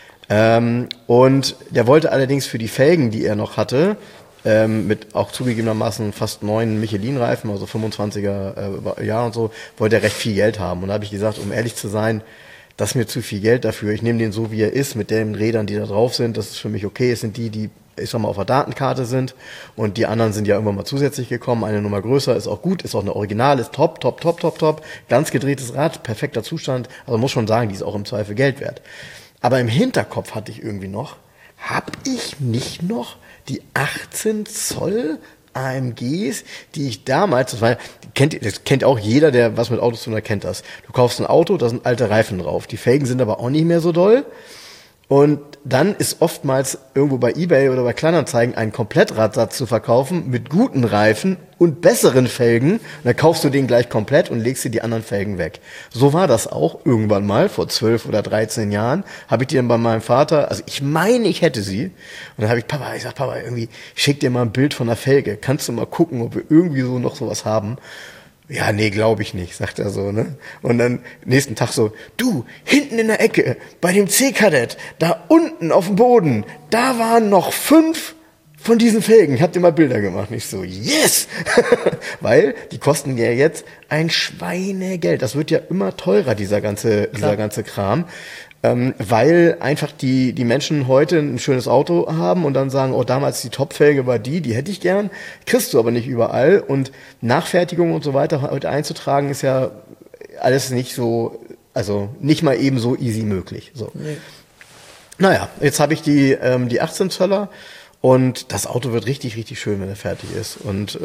Und der wollte allerdings für die Felgen, die er noch hatte, mit auch zugegebenermaßen fast 9 Michelin-Reifen, also 25er Jahr und so, wollte er recht viel Geld haben. Und da habe ich gesagt, um ehrlich zu sein, das ist mir zu viel Geld dafür. Ich nehme den so, wie er ist, mit den Rädern, die da drauf sind. Das ist für mich okay. Es sind die ich sag mal, auf der Datenkarte sind. Und die anderen sind ja irgendwann mal zusätzlich gekommen. Eine Nummer größer ist auch gut, ist auch eine Original, ist top. Ganz gedrehtes Rad, perfekter Zustand. Also muss schon sagen, die ist auch im Zweifel Geld wert. Aber im Hinterkopf hatte ich irgendwie noch, hab ich nicht noch die 18 Zoll AMGs, die ich damals, das kennt auch jeder, der was mit Autos zu tun hat, kennt das. Du kaufst ein Auto, da sind alte Reifen drauf. Die Felgen sind aber auch nicht mehr so doll. Und dann ist oftmals irgendwo bei eBay oder bei Kleinanzeigen ein Komplettradsatz zu verkaufen mit guten Reifen und besseren Felgen. Und dann kaufst du den gleich komplett und legst dir die anderen Felgen weg. So war das auch irgendwann mal, vor 12 oder 13 Jahren, habe ich die dann bei meinem Vater, also ich meine, ich hätte sie. Und dann habe ich Papa, irgendwie, schick dir mal ein Bild von der Felge. Kannst du mal gucken, ob wir irgendwie so noch sowas haben? Ja, nee, glaube ich nicht, sagt er so, ne? Und dann nächsten Tag so, du, hinten in der Ecke, bei dem C-Kadett, da unten auf dem Boden, da waren noch 5 von diesen Felgen. Ich hab dir mal Bilder gemacht. Und ich so, yes! Weil die kosten ja jetzt ein Schweinegeld. Das wird ja immer teurer, dieser ganze Kram. Weil einfach die Menschen heute ein schönes Auto haben und dann sagen, oh, damals die Topfelge war die hätte ich gern, kriegst du aber nicht überall. Und Nachfertigung und so weiter heute einzutragen ist ja alles nicht so, also nicht mal eben so easy möglich. So. Nee. Naja, jetzt habe ich die 18 Zöller und das Auto wird richtig schön, wenn er fertig ist. Und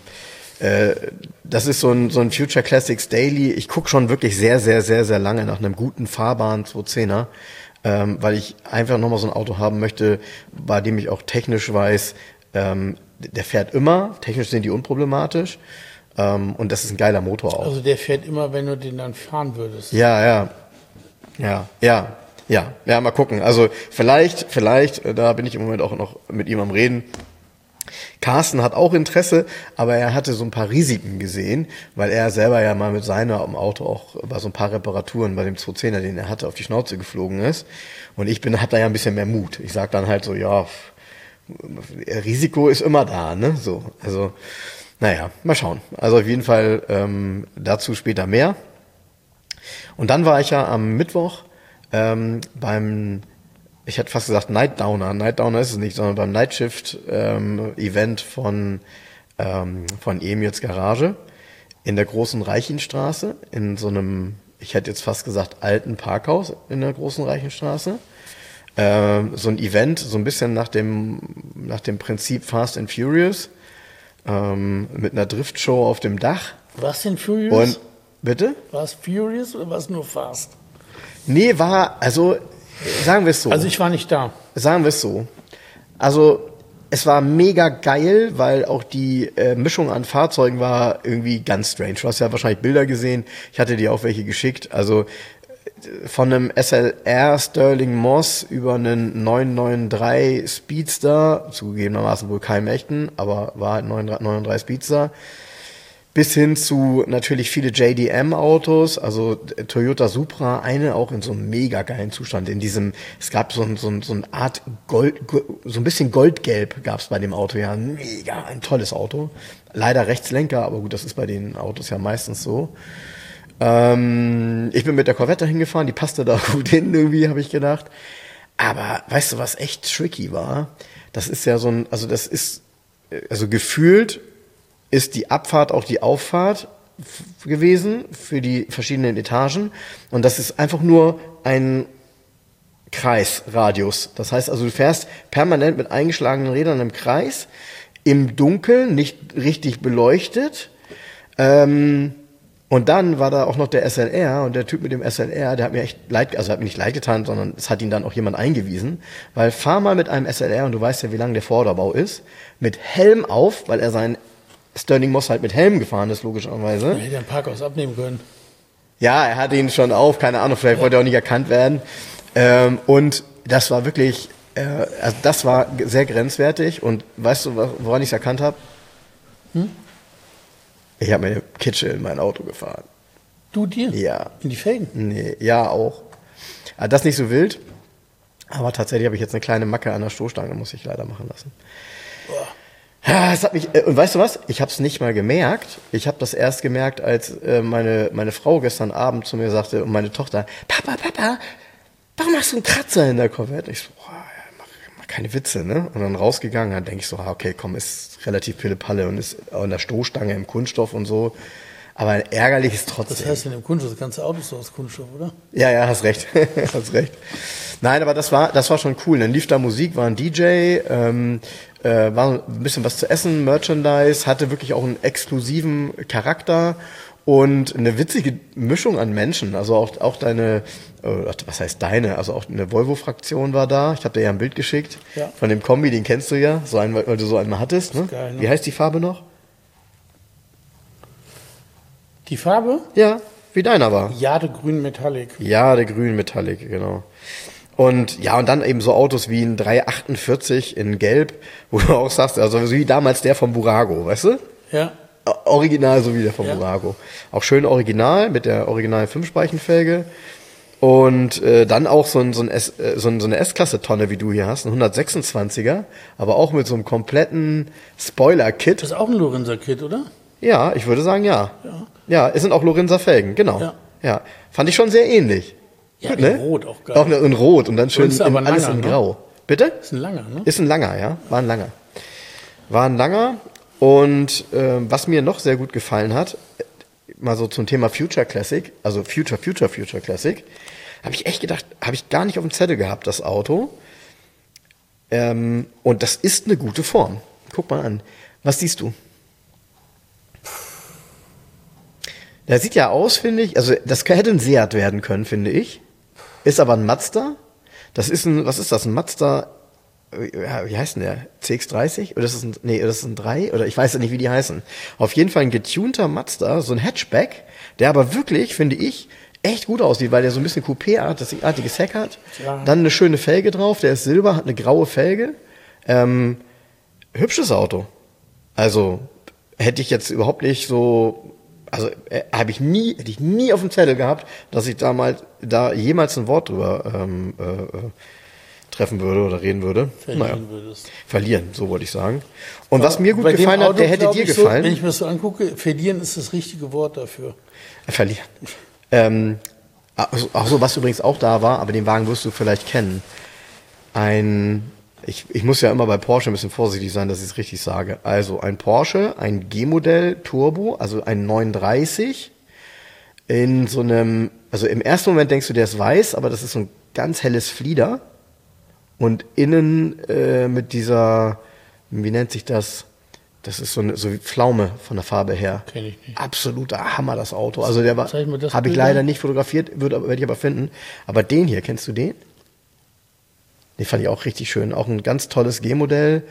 das ist so ein Future Classics Daily. Ich gucke schon wirklich sehr lange nach einem guten fahrbaren 210er, weil ich einfach nochmal so ein Auto haben möchte, bei dem ich auch technisch weiß, der fährt immer, technisch sind die unproblematisch, und das ist ein geiler Motor auch. Also der fährt immer, wenn du den dann fahren würdest. Ja. Ja, mal gucken. Also vielleicht, da bin ich im Moment auch noch mit ihm am Reden. Carsten hat auch Interesse, aber er hatte so ein paar Risiken gesehen, weil er selber ja mal mit seinem Auto auch bei so ein paar Reparaturen bei dem 210er, den er hatte, auf die Schnauze geflogen ist. Und hab da ja ein bisschen mehr Mut. Ich sag dann halt so, ja, Risiko ist immer da, ne? So, also, naja, mal schauen. Also auf jeden Fall dazu später mehr. Und dann war ich ja am Mittwoch beim, ich hätte fast gesagt Night Downer ist es nicht, sondern beim Night Shift Event von Emils Garage in der großen Reichenstraße, in so einem, ich hätte jetzt fast gesagt, alten Parkhaus in der großen Reichenstraße. So ein Event, so ein bisschen nach dem Prinzip Fast and Furious, mit einer Driftshow auf dem Dach. Was denn Furious? Und, bitte? War es Furious oder war es nur Fast? Nee, also, sagen wir es so. Also ich war nicht da. Sagen wir es so. Also, es war mega geil, weil auch die Mischung an Fahrzeugen war irgendwie ganz strange. Du hast ja wahrscheinlich Bilder gesehen. Ich hatte dir auch welche geschickt. Also, von einem SLR Sterling Moss über einen 993 Speedster, zugegebenermaßen wohl keinem echten, aber war halt 993 Speedster, bis hin zu natürlich viele JDM-Autos, also Toyota Supra, eine auch in so einem mega geilen Zustand. Es gab so eine Art Gold, so ein bisschen Goldgelb gab es bei dem Auto, ja, mega, ein tolles Auto. Leider Rechtslenker, aber gut, das ist bei den Autos ja meistens so. Ich bin mit der Corvette hingefahren, die passte da gut hin irgendwie, habe ich gedacht. Aber weißt du, was echt tricky war? Das ist ja also gefühlt ist die Abfahrt auch die Auffahrt gewesen für die verschiedenen Etagen. Und das ist einfach nur ein Kreisradius. Das heißt also, du fährst permanent mit eingeschlagenen Rädern im Kreis, im Dunkeln, nicht richtig beleuchtet. Und dann war da auch noch der SLR und der Typ mit dem SLR, der hat mir echt hat mir nicht leid getan, sondern es hat ihn dann auch jemand eingewiesen, weil fahr mal mit einem SLR, und du weißt ja, wie lang der Vorderbau ist, mit Helm auf, weil er seinen Sterling Moss halt mit Helm gefahren ist, logischerweise. Er hätte ein Parkhaus abnehmen können. Ja, er hatte ihn schon auf, keine Ahnung, vielleicht wollte er auch nicht erkannt werden. Und das war wirklich, also das war sehr grenzwertig. Und weißt du, woran ich es erkannt habe? Ich habe meine Kitsche in mein Auto gefahren. Du dir? Ja. In die Felgen? Nee, ja auch. Aber das nicht so wild. Aber tatsächlich habe ich jetzt eine kleine Macke an der Stoßstange, muss ich leider machen lassen. Boah. Ja, es hat mich, und weißt du was? Ich habe es nicht mal gemerkt. Ich habe das erst gemerkt, als meine Frau gestern Abend zu mir sagte und meine Tochter, Papa, warum hast du einen Kratzer in der Corvette? Ich so, mach keine Witze, ne? Und dann rausgegangen, dann denke ich so, okay, komm, ist relativ Pille-Palle und ist an der Stoßstange im Kunststoff und so. Aber ärgerlich ist trotzdem. Das heißt, in dem Kunststoff, das ganze Auto ist so aus Kunststoff, oder? Ja, hast recht. Hast recht. Nein, aber das war schon cool. Dann lief da Musik, war ein DJ, war ein bisschen was zu essen, Merchandise, hatte wirklich auch einen exklusiven Charakter und eine witzige Mischung an Menschen. Also auch deine, was heißt deine? Also auch eine Volvo-Fraktion war da. Ich habe dir ja ein Bild geschickt von dem Kombi, den kennst du ja, so einen, weil du so einen mal hattest. Ne? Geil, ne? Wie heißt die Farbe noch? Die Farbe? Ja, wie deiner war. Jadegrün Metallic. Jadegrün Metallic, genau. Und ja, und dann eben so Autos wie ein 348 in Gelb, wo du auch sagst, also wie damals der vom Burago, weißt du? Ja. Original, so wie der vom Burago. Auch schön original, mit der originalen 5-Speichenfelge. Und dann auch so eine S-Klasse-Tonne, wie du hier hast, ein 126er, aber auch mit so einem kompletten Spoiler-Kit. Das ist auch ein Lorenzer-Kit, oder? Ja, ich würde sagen, ja. Ja, es sind auch Lorenzer Felgen, genau. Ja. Fand ich schon sehr ähnlich. Ja, in Rot auch geil. Auch in Rot und dann schön alles in Grau. Ne? Bitte? Ist ein langer, ne? Ist ein langer, ja. War ein langer. Und was mir noch sehr gut gefallen hat, mal so zum Thema Future Classic, also Future Classic, habe ich echt gedacht, habe ich gar nicht auf dem Zettel gehabt, das Auto. Und das ist eine gute Form. Guck mal an. Was siehst du? Der sieht ja aus, finde ich, also das hätte ein Seat werden können, finde ich. Ist aber ein Mazda. Das ist was ist das, ein Mazda, wie heißt denn der? CX-30? Oder das ist ein 3? Oder ich weiß ja nicht, wie die heißen. Auf jeden Fall ein getunter Mazda, so ein Hatchback, der aber wirklich, finde ich, echt gut aussieht, weil der so ein bisschen Coupé-artiges Heck hat. Ja. Dann eine schöne Felge drauf, der ist silber, hat eine graue Felge. Hübsches Auto. Also hätte ich jetzt überhaupt nicht so, also hätte ich nie auf dem Zettel gehabt, dass ich da jemals ein Wort drüber treffen würde oder reden würde. Verlieren, so wollte ich sagen. Und was mir gut gefallen hat, der hätte dir gefallen. Wenn ich mir das so angucke, verlieren ist das richtige Wort dafür. Verlieren. Auch so, was übrigens auch da war, aber den Wagen wirst du vielleicht kennen. Ich muss ja immer bei Porsche ein bisschen vorsichtig sein, dass ich es richtig sage. Also ein Porsche, ein G-Modell Turbo, also ein 930 in so einem, also im ersten Moment denkst du, der ist weiß, aber das ist so ein ganz helles Flieder und innen mit dieser, wie nennt sich das? Das ist so wie Pflaume von der Farbe her. Kenn ich nicht. Absoluter Hammer, das Auto. Also der war, habe ich Bild leider an? nicht fotografiert, werde ich aber finden. Aber den hier, kennst du den? Den fand ich auch richtig schön. Auch ein ganz tolles G-Modell.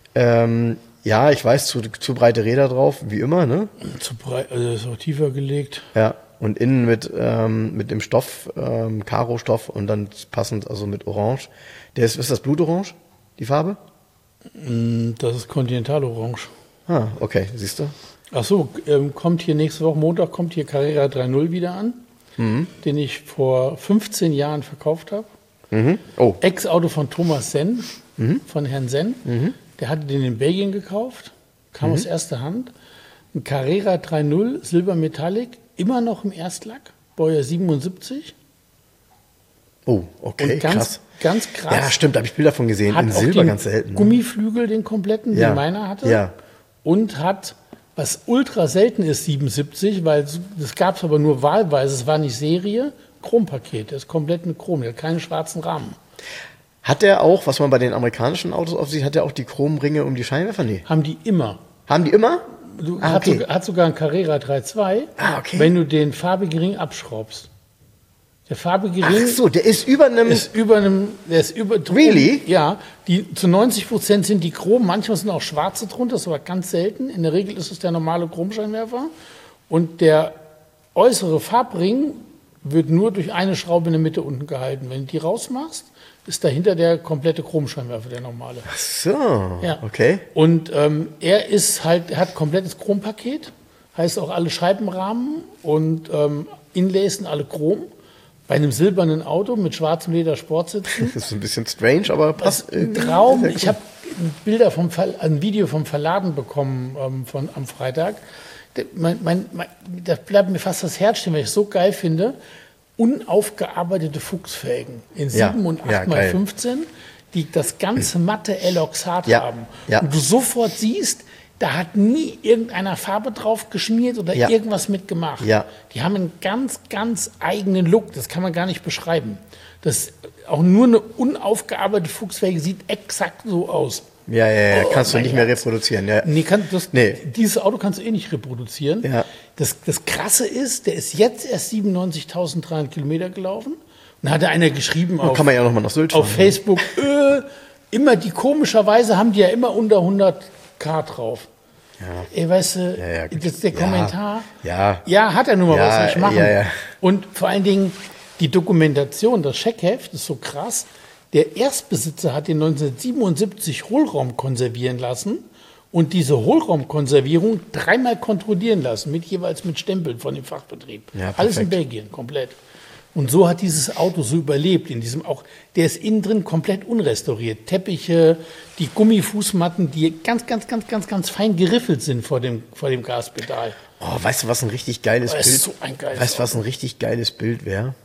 Ja, ich weiß, zu breite Räder drauf, wie immer, ne? Zu breit, also ist auch tiefer gelegt. Ja, und innen mit dem Stoff, Karo-Stoff und dann passend, also mit Orange. Ist das Blutorange, die Farbe? Das ist Continental-Orange. Ah, okay, siehst du? Ach so, kommt hier nächste Woche Montag, kommt hier Carrera 3.0 wieder an, den ich vor 15 Jahren verkauft habe. Oh. Ex-Auto von Thomas Senn, von Herrn Senn. Der hatte den in Belgien gekauft, kam aus erster Hand. Ein Carrera 3.0, Silber Metallic, immer noch im Erstlack, Baujahr 77. Oh, okay, Und ganz krass. Ja, stimmt, da habe ich Bilder von gesehen. Hat In auch Silber den ganz selten. Ne? Gummiflügel, den kompletten, Ja. den meiner hatte. Ja. Und hat, was ultra selten ist, 77, weil das gab es aber nur wahlweise, es war nicht Serie, Chrompaket. Der ist komplett mit Chrom, der hat keinen schwarzen Rahmen. Hat der auch, was man bei den amerikanischen Autos auf sieht, hat der auch die Chromringe um die Scheinwerfer? Nee. Haben die immer. Haben die immer? Hat sogar ein Carrera 3.2, okay. wenn du den farbigen Ring abschraubst. Der farbige Ring Ach so, der ist über einem... Really? Ja, zu 90% sind die Chrom, manchmal sind auch schwarze drunter, das ist aber ganz selten. In der Regel ist es der normale Chromscheinwerfer. Und der äußere Farbring wird nur durch eine Schraube in der Mitte unten gehalten. Wenn du die rausmachst, ist dahinter der komplette Chromscheinwerfer, der normale. Ach so, Ja. okay. Und er hat komplettes Chrompaket, heißt auch alle Scheibenrahmen und Inlays sind alle Chrom. Bei einem silbernen Auto mit schwarzem Leder Sportsitzen. Das ist ein bisschen strange, aber passt. Ein Traum. Ich habe ein Video vom Verladen bekommen am Freitag. Da bleibt mir fast das Herz stehen, weil ich es so geil finde. Unaufgearbeitete Fuchsfelgen in 7 und 8x15, die das ganze matte Eloxat haben. Ja. Und du sofort siehst, da hat nie irgendeiner Farbe drauf geschmiert oder irgendwas mitgemacht. Ja. Die haben einen ganz, ganz eigenen Look. Das kann man gar nicht beschreiben. Das auch nur eine unaufgearbeitete Fuchsfelge sieht exakt so aus. Ja, kannst du nicht mehr reproduzieren. Ja. Dieses Auto kannst du eh nicht reproduzieren. Ja. Das Krasse ist, der ist jetzt erst 97.300 Kilometer gelaufen. Und da hat einer geschrieben kann man ja noch mal nach Sylt auf fahren. Facebook, komischerweise haben die ja immer unter 100.000 drauf. Ja. Ey, weißt du, das ist der Kommentar. Ja, hat er nun mal was nicht machen. Ja. Und vor allen Dingen die Dokumentation, das Scheckheft ist so krass. Der Erstbesitzer hat den 1977 Hohlraum konservieren lassen und diese Hohlraumkonservierung 3-mal kontrollieren lassen, jeweils mit Stempeln von dem Fachbetrieb. Ja, alles in Belgien, komplett. Und so hat dieses Auto so überlebt. Der ist innen drin komplett unrestauriert. Teppiche, die Gummifußmatten, die ganz, ganz, ganz, ganz, ganz fein geriffelt sind vor dem Gaspedal. Oh, weißt du, was ein richtig geiles Bild? ist so ein geiles Weißt du, was ein richtig geiles Bild wäre?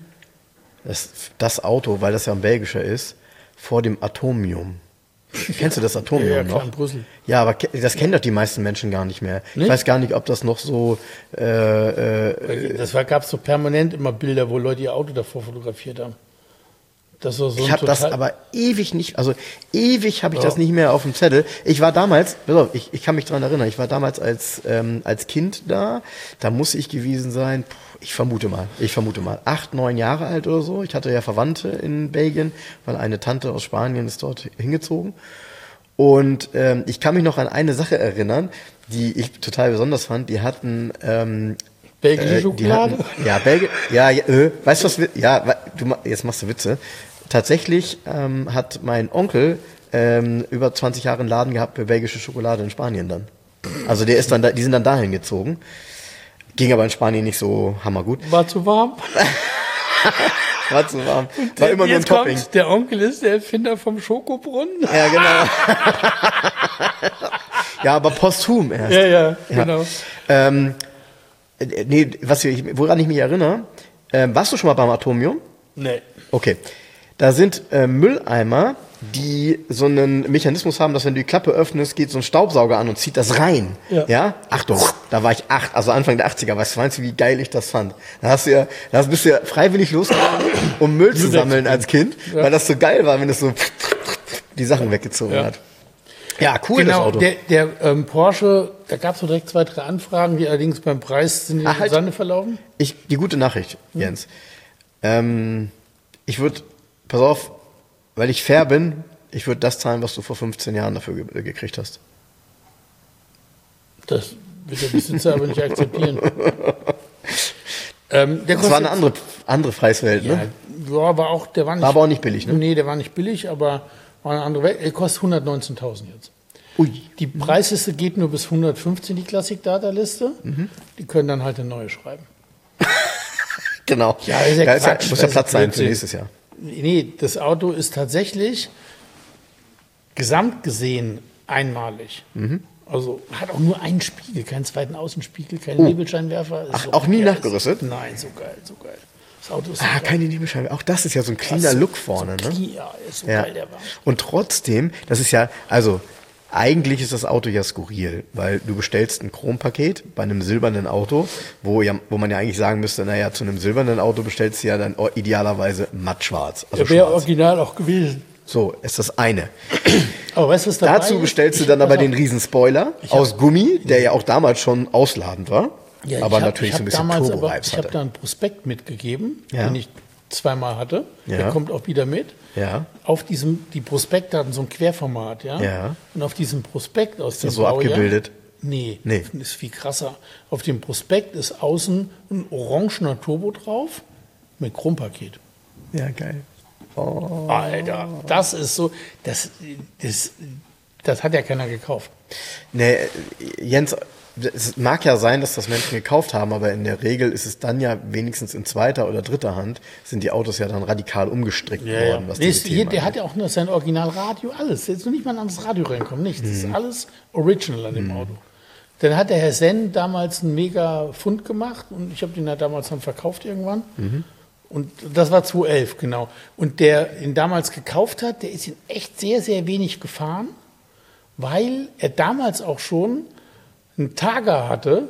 Das Auto, weil das ja ein belgischer ist, vor dem Atomium. Kennst du das Atomium ja, noch? klar, in Brüssel. Ja, aber das kennen doch die meisten Menschen gar nicht mehr. Nicht? Ich weiß gar nicht, ob das noch so... Gab es so permanent immer Bilder, wo Leute ihr Auto davor fotografiert haben. Das war so ich habe das aber ewig nicht, also ewig habe ich das nicht mehr auf dem Zettel. Ich war damals, pass auf, ich kann mich dran erinnern, ich war damals als Kind da muss ich gewesen sein, ich vermute mal, 8, 9 Jahre alt oder so. Ich hatte ja Verwandte in Belgien, weil eine Tante aus Spanien ist dort hingezogen. Und ich kann mich noch an eine Sache erinnern, die ich total besonders fand. Die hatten Belgische Schokolade? Weißt du was, jetzt machst du Witze. Tatsächlich hat mein Onkel über 20 Jahre einen Laden gehabt für belgische Schokolade in Spanien dann. Also die sind dann dahin gezogen. Ging aber in Spanien nicht so hammergut. War zu warm? War zu warm. War immer nur ein Topping. Der Onkel ist der Erfinder vom Schokobrunnen. Ja, genau. Ja, aber posthum erst. Ja, genau. Woran ich mich erinnere, warst du schon mal beim Atomium? Nee. Okay. Da sind Mülleimer, die so einen Mechanismus haben, dass wenn du die Klappe öffnest, geht so ein Staubsauger an und zieht das rein. Ja? Achtung, da war ich 8, also Anfang der 80er. Weißt du, wie geil ich das fand? Da bist du ja freiwillig losgegangen, um Müll zu sammeln als Kind, weil das so geil war, wenn es so die Sachen weggezogen hat. Ja, cool, das Auto. Der Porsche, da gab es so direkt 2, 3 Anfragen, die allerdings beim Preis sind in die Sande verlaufen. Die gute Nachricht, Jens. Ich würde, pass auf, weil ich fair bin, ich würde das zahlen, was du vor 15 Jahren dafür gekriegt hast. Das wird der Besitzer aber nicht akzeptieren. Das war eine andere Preiswelt, ne? Ja, der war aber auch nicht billig, ne? Nee, der war nicht billig, aber war eine andere Welt. Er kostet 119.000 jetzt. Ui. Die Preisliste geht nur bis 115, die Classic-Data-Liste. Die können dann halt eine neue schreiben. Genau. Ja, ist ja Quatsch. Muss ja Platz sein für nächstes Jahr. Nee, das Auto ist tatsächlich gesamt gesehen einmalig. Also hat auch nur einen Spiegel, keinen zweiten Außenspiegel, keinen Nebelscheinwerfer. Ach, auch nie nachgerüstet? Nein, so geil. Das Auto ist so geil. Keine Nebelscheinwerfer. Auch das ist ja so ein cleaner Look vorne, ne? Ja, ist so geil, der war. Und trotzdem, das ist ja, also eigentlich ist das Auto ja skurril, weil du bestellst ein Chrompaket bei einem silbernen Auto, wo man ja eigentlich sagen müsste, naja, zu einem silbernen Auto bestellst du ja dann idealerweise mattschwarz. Also der wäre original auch gewesen. So, ist das eine. Aber weißt du, was dabei Dazu bestellst du dann aber den riesen Spoiler aus Gummi, der ja auch damals schon ausladend war, ja, aber natürlich so ein bisschen Turbo-Vibes Ich habe da einen Prospekt mitgegeben, Ja. den ich zweimal hatte. Ja. Der kommt auch wieder mit. Ja. Auf die Prospekte hatten so ein Querformat, ja. Ja. Und auf diesem Prospekt aus dem das so Baujahr, abgebildet? Nee, Nee. das ist viel krasser. Auf dem Prospekt ist außen ein orangener Turbo drauf mit Chrompaket. Ja, geil. Alter, das ist so, das hat ja keiner gekauft. Nee, Jens, es mag ja sein, dass das Menschen gekauft haben, aber in der Regel ist es dann ja wenigstens in zweiter oder dritter Hand, sind die Autos ja dann radikal umgestrickt worden. Was Der hat ja auch nur sein Originalradio, alles. Jetzt noch nicht mal ein anderes Radio reinkommen, nichts. Das ist alles original an dem Auto. Dann hat der Herr Senn damals einen mega Fund gemacht und ich habe den ja damals dann verkauft irgendwann. Und das war 2011, genau. Und der ihn damals gekauft hat, der ist ihn echt sehr, sehr wenig gefahren, weil er damals auch schon einen Targa hatte,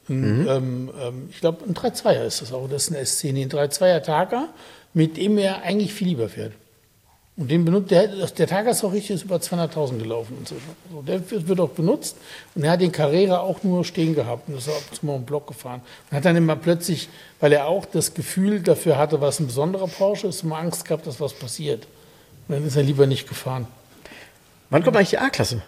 ich glaube ein 3.2er ist das auch, das ist ein S10, ein 3.2er Targa, mit dem er eigentlich viel lieber fährt. Und den benutzt, der Targa ist auch richtig, ist über 200.000 gelaufen inzwischen. So, der wird auch benutzt und er hat den Carrera auch nur stehen gehabt und ist ab und zu mal im Block gefahren. Und hat dann immer plötzlich, weil er auch das Gefühl dafür hatte, was ein besonderer Porsche ist, immer Angst gehabt, dass was passiert. Und dann ist er lieber nicht gefahren. Wann kommt eigentlich die A-Klasse?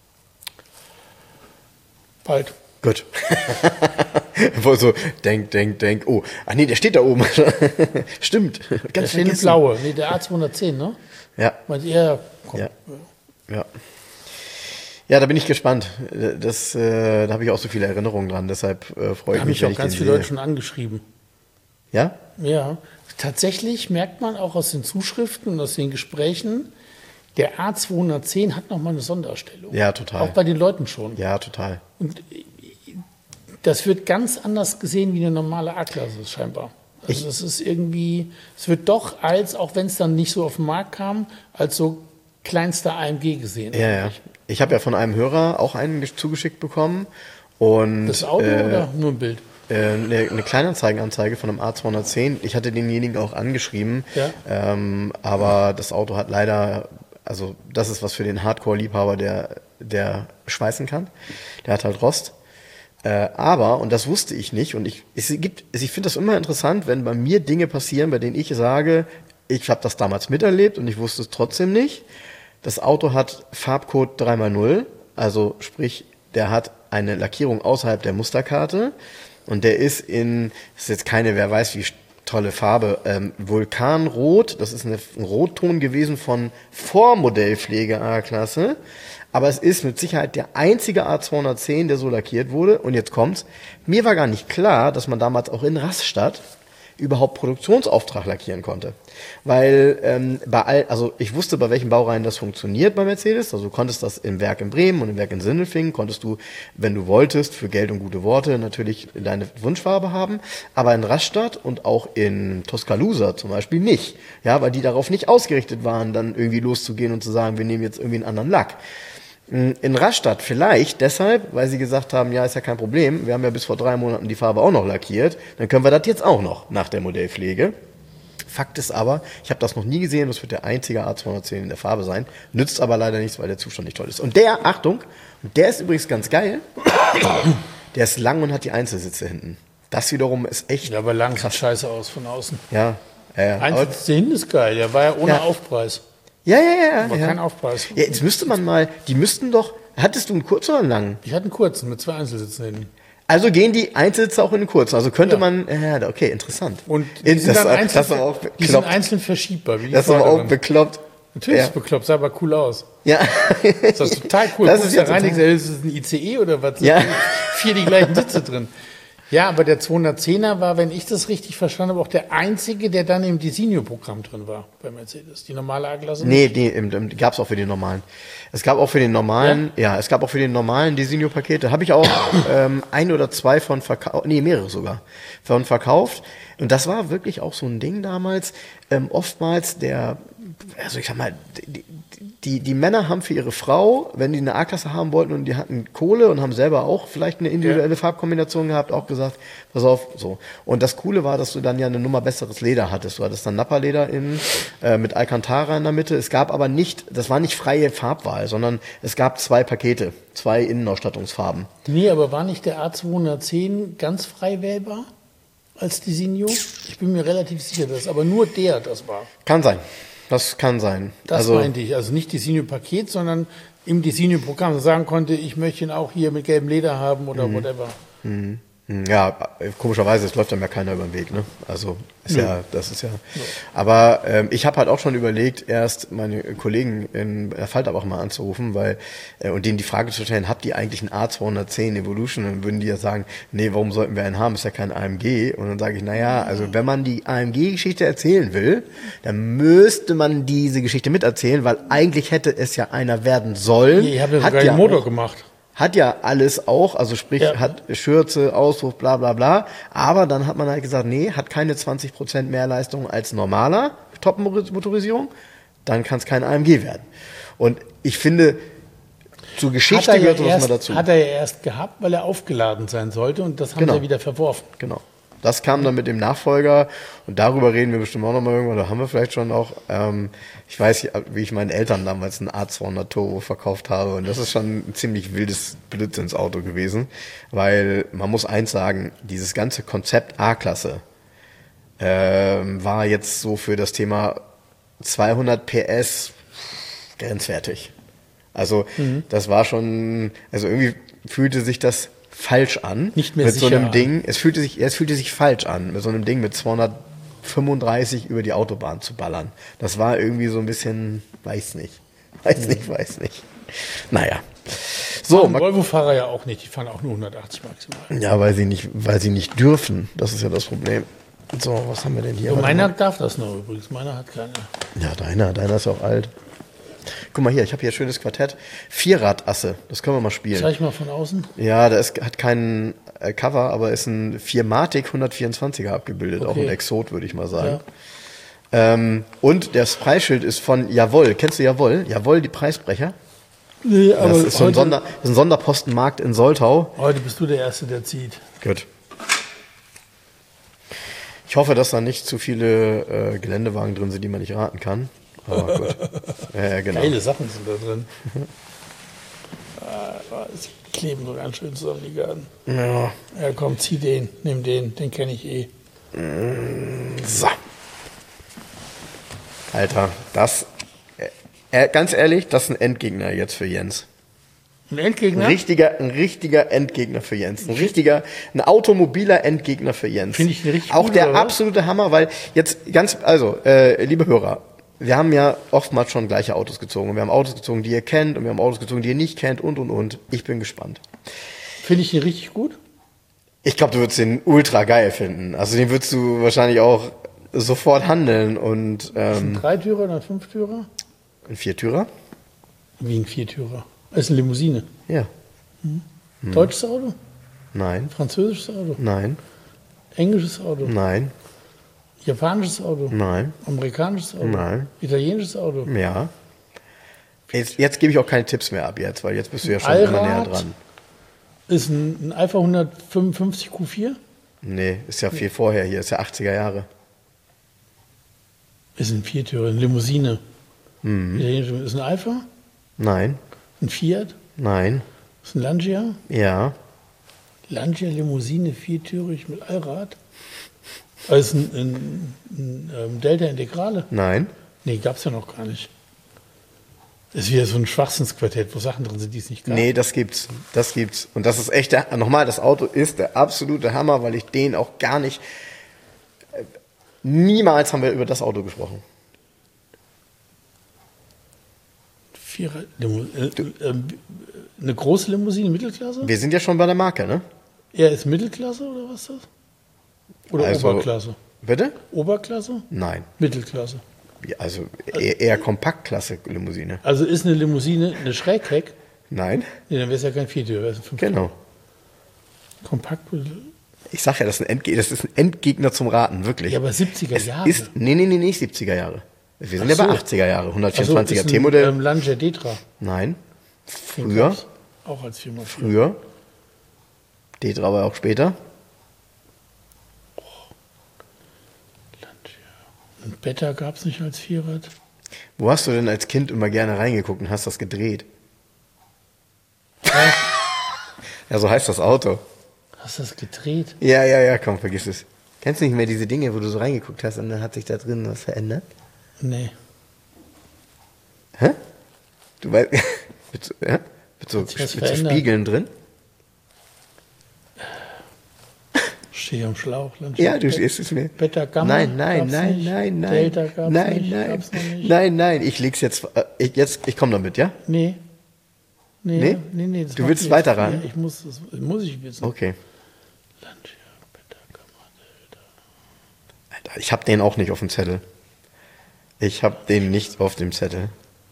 Bald. Gut. Wohl so, denk. Oh, ach nee, der steht da oben. Stimmt. Der steht in blaue. Nee, der A210, ne? Ja. Meint ihr, komm. Ja. Ja, da bin ich gespannt. Da habe ich auch so viele Erinnerungen dran, deshalb freue ich mich, wenn ich den sehe. Da haben mich auch ganz viele Leute schon angeschrieben. Ja? Ja. Tatsächlich merkt man auch aus den Zuschriften und aus den Gesprächen, der A210 hat nochmal eine Sonderstellung. Ja, total. Auch bei den Leuten schon. Ja, total. Und das wird ganz anders gesehen wie eine normale A-Klasse scheinbar. Also das ist irgendwie, es wird doch als, auch wenn es dann nicht so auf den Markt kam, als so kleinster AMG gesehen. Ja. Ich habe ja von einem Hörer auch einen zugeschickt bekommen. Und, das Auto oder nur ein Bild? Eine Kleinanzeigenanzeige von einem A210. Ich hatte denjenigen auch angeschrieben, aber das Auto hat leider, also das ist was für den Hardcore-Liebhaber, der schweißen kann. Der hat halt Rost. Aber, und das wusste ich nicht, und ich finde das immer interessant, wenn bei mir Dinge passieren, bei denen ich sage, ich habe das damals miterlebt und ich wusste es trotzdem nicht. Das Auto hat Farbcode 3x0, also sprich, der hat eine Lackierung außerhalb der Musterkarte Und der ist das ist jetzt keine, wer weiß wie tolle Farbe, Vulkanrot. Das ist ein Rotton gewesen von Vormodellpflege A-Klasse. Aber es ist mit Sicherheit der einzige A210, der so lackiert wurde. Und jetzt kommt's. Mir war gar nicht klar, dass man damals auch in Rastatt überhaupt Produktionsauftrag lackieren konnte. Weil also ich wusste, bei welchen Baureihen das funktioniert bei Mercedes. Also du konntest das im Werk in Bremen und im Werk in Sindelfingen, konntest du, wenn du wolltest, für Geld und gute Worte natürlich deine Wunschfarbe haben. Aber in Rastatt und auch in Tuscaloosa zum Beispiel nicht. Ja, weil die darauf nicht ausgerichtet waren, dann irgendwie loszugehen und zu sagen, wir nehmen jetzt irgendwie einen anderen Lack. In Rastatt vielleicht deshalb, weil sie gesagt haben, ja, ist ja kein Problem, wir haben ja bis vor 3 Monaten die Farbe auch noch lackiert, dann können wir das jetzt auch noch nach der Modellpflege. Fakt ist aber, ich habe das noch nie gesehen, das wird der einzige A210 in der Farbe sein, nützt aber leider nichts, weil der Zustand nicht toll ist. Und der, Achtung, der ist übrigens ganz geil, der ist lang und hat die Einzelsitze hinten. Das wiederum ist echt... Ja, aber lang sieht scheiße aus von außen. Ja. Einzelsitze hinten ist geil, der war ja ohne Aufpreis. Ja. Aber kein Aufpreis. Ja, jetzt müsste man mal, die müssten doch, hattest du einen kurzen oder einen langen? Ich hatte einen kurzen mit 2 Einzelsitzen hinten. Also gehen die Einzelsitze auch in den kurzen, also könnte man, okay, interessant. Und die sind dann einzeln verschiebbar. Wie das ist aber auch bekloppt. Natürlich ist es bekloppt, sah aber cool aus. Ja. Das ist total cool. Das ist ja rein, ist das ein ICE oder was? Ja. 4 die gleichen Sitze drin. Ja, aber der 210er war, wenn ich das richtig verstanden habe, auch der einzige, der dann im Designo-Programm drin war bei Mercedes. Die normale A-Klasse? Nee, gab es auch für den normalen. Es gab auch für den normalen, es gab auch für den normalen Designo-Pakete. Habe ich auch 1 oder 2 von verkauft, mehrere sogar, von verkauft. Und das war wirklich auch so ein Ding damals. Oftmals also ich sag mal, die Männer haben für ihre Frau, wenn die eine A-Klasse haben wollten und die hatten Kohle und haben selber auch vielleicht eine individuelle Farbkombination gehabt, auch gesagt, pass auf, so. Und das Coole war, dass du dann ja eine Nummer besseres Leder hattest. Du hattest dann Nappa-Leder mit Alcantara in der Mitte. Es gab aber das war nicht freie Farbwahl, sondern es gab 2 Pakete, 2 Innenausstattungsfarben. Nee, aber war nicht der A210 ganz frei wählbar als Designo? Ich bin mir relativ sicher, dass aber nur das war. Kann sein. Das kann sein. Das meinte ich. Also nicht Designo-Paket, sondern im Designo-Programm sagen konnte, ich möchte ihn auch hier mit gelbem Leder haben oder whatever. Ja, komischerweise, es läuft dann ja keiner über den Weg, ne? Also, das ist ja. Aber ich habe halt auch schon überlegt, erst meine Kollegen in der Falterbach mal anzurufen, und denen die Frage zu stellen, habt ihr eigentlich einen A210 Evolution? Und dann würden die ja sagen, nee, warum sollten wir einen haben? Ist ja kein AMG. Und dann sage ich, also wenn man die AMG-Geschichte erzählen will, dann müsste man diese Geschichte miterzählen, weil eigentlich hätte es ja einer werden sollen. Ihr habt ja sogar den Motor gemacht. Hat ja alles auch, also sprich, hat Schürze, Auspuff, bla bla bla. Aber dann hat man halt gesagt, nee, hat keine 20% mehr Leistung als normaler Top-Motorisierung, dann kann es kein AMG werden. Und ich finde, zur Geschichte gehört sowas mal dazu. Hat er ja erst gehabt, weil er aufgeladen sein sollte und das haben sie wieder verworfen. Genau. Das kam dann mit dem Nachfolger und darüber reden wir bestimmt auch nochmal irgendwann, da haben wir vielleicht schon auch. Ich weiß, wie ich meinen Eltern damals einen A200 Turbo verkauft habe und das ist schon ein ziemlich wildes Blödsinnsauto gewesen, weil man muss eins sagen, dieses ganze Konzept A-Klasse war jetzt so für das Thema 200 PS grenzwertig. Also das war schon, also irgendwie fühlte sich das falsch an. Nicht mehr mit sicher so einem Ding. Es fühlte sich falsch an, mit so einem Ding mit 235 über die Autobahn zu ballern. Das war irgendwie so ein bisschen, weiß nicht. Naja. So, Volvo-Fahrer ja auch nicht, die fahren auch nur 180 maximal. Ja, weil sie nicht dürfen. Das ist ja das Problem. So, was haben wir denn hier? So, meiner darf das noch übrigens, meiner hat keine. Ja, deiner ist auch alt. Guck mal hier, ich habe hier ein schönes Quartett. 4-Rad-Asse, das können wir mal spielen. Zeig mal von außen. Ja, hat keinen Cover, aber ist ein 4matic 124er abgebildet. Okay. Auch ein Exot, würde ich mal sagen. Ja. Und das Preisschild ist von Jawoll. Kennst du Jawoll? Jawoll, die Preisbrecher? Nee, aber das ist so ein Sonderpostenmarkt in Soltau. Heute bist du der Erste, der zieht. Gut. Ich hoffe, dass da nicht zu viele Geländewagen drin sind, die man nicht raten kann. Aber gut. Ja, genau. Geile Sachen sind da drin. Sie kleben so ganz schön zusammen, die Garten. Ja. Ja, komm, zieh den, nimm den kenne ich eh. So. Alter, das, ganz ehrlich, das ist ein Endgegner jetzt für Jens. Ein Endgegner? Ein richtiger Endgegner für Jens. Ein automobiler Endgegner für Jens. Finde ich richtig auch gut, der oder was? absolute Hammer, weil jetzt liebe Hörer, wir haben ja oftmals schon gleiche Autos gezogen. Und wir haben Autos gezogen, die ihr kennt, und wir haben Autos gezogen, die ihr nicht kennt, und. Ich bin gespannt. Finde ich den richtig gut? Ich glaube, du würdest den ultra geil finden. Also den würdest du wahrscheinlich auch sofort handeln und Ist ein Dreitürer oder ein Fünftürer? ein Viertürer? Wie ein Viertürer. Das ist eine Limousine. Ja. Deutsches Auto? Nein. Französisches Auto? Nein. Englisches Auto? Nein. Japanisches Auto? Nein. Amerikanisches Auto? Nein. Italienisches Auto? Ja. Jetzt gebe ich auch keine Tipps mehr ab jetzt, weil jetzt bist du ja schon immer näher Allrad? dran. Ist ein Alpha 155 Q4? Nee, ist ja viel vorher hier, ist ja 80er Jahre. Ist ein Viertürer, eine Limousine. Italienische- Ist ein Alpha? Nein. Ein Fiat? Nein. Ist ein Lancia? Ja. Lancia Limousine, viertürig mit Allrad? Also ist ein Delta Integrale? Nein. Nee, gab es ja noch gar nicht. Das ist wieder so ein Schwachsinnsquartett, wo Sachen drin sind, die es nicht gab. Nee, das gibt's. Das gibt's. Und das ist echt, nochmal, das Auto ist der absolute Hammer, weil ich den auch gar nicht, niemals haben wir über das Auto gesprochen. Vierer, eine große Limousine, Mittelklasse? Wir sind ja schon bei der Marke, ne? Er ist Mittelklasse oder was ist das? Oder Also- Oberklasse? Bitte? Oberklasse? Nein. Mittelklasse. Also eher Kompaktklasse-Limousine. Also ist eine Limousine eine Schrägheck? Nein? Nee, dann wäre es ja kein Viertürer, wäre es ein Fünftürer. Genau. Kompakt. Ich sag ja, das ist ein Endgegner zum Raten, wirklich. Ja, aber 70er Es Jahre. ist, nee, nicht 70er Jahre. Wir sind Ach ja bei so. 80er Jahre, Ach so, 124er ist ein, T-Modell. Lancia Detra. Nein. Den Früher. gab's auch als 4x4. Früher. Detra aber auch später. Ein Beta gab es nicht als Vierrad. Wo hast du denn als Kind immer gerne reingeguckt und hast das gedreht? Ja, so heißt das Auto. Hast du das gedreht? Ja, komm, vergiss es. Kennst du nicht mehr diese Dinge, wo du so reingeguckt hast und dann hat sich da drin was verändert? Nee. Hä? Du weißt, mit so Hat sich was mit so verändert? Spiegeln drin? Stehe am Schlauch. Lancia Ja, du siehst es mir. Beta Gamma? Nein. Gab's nicht. Delta gab's nicht. Gab's noch nicht. Nein, ich leg's jetzt, ich komme damit, ja? Nee. Nee? Das Du macht willst nichts. weiter ran? Ja, das muss ich wissen. Okay. Lancia, Beta Gamma, Delta. Alter, ich hab den auch nicht auf dem Zettel. Ich hab den nicht auf dem Zettel.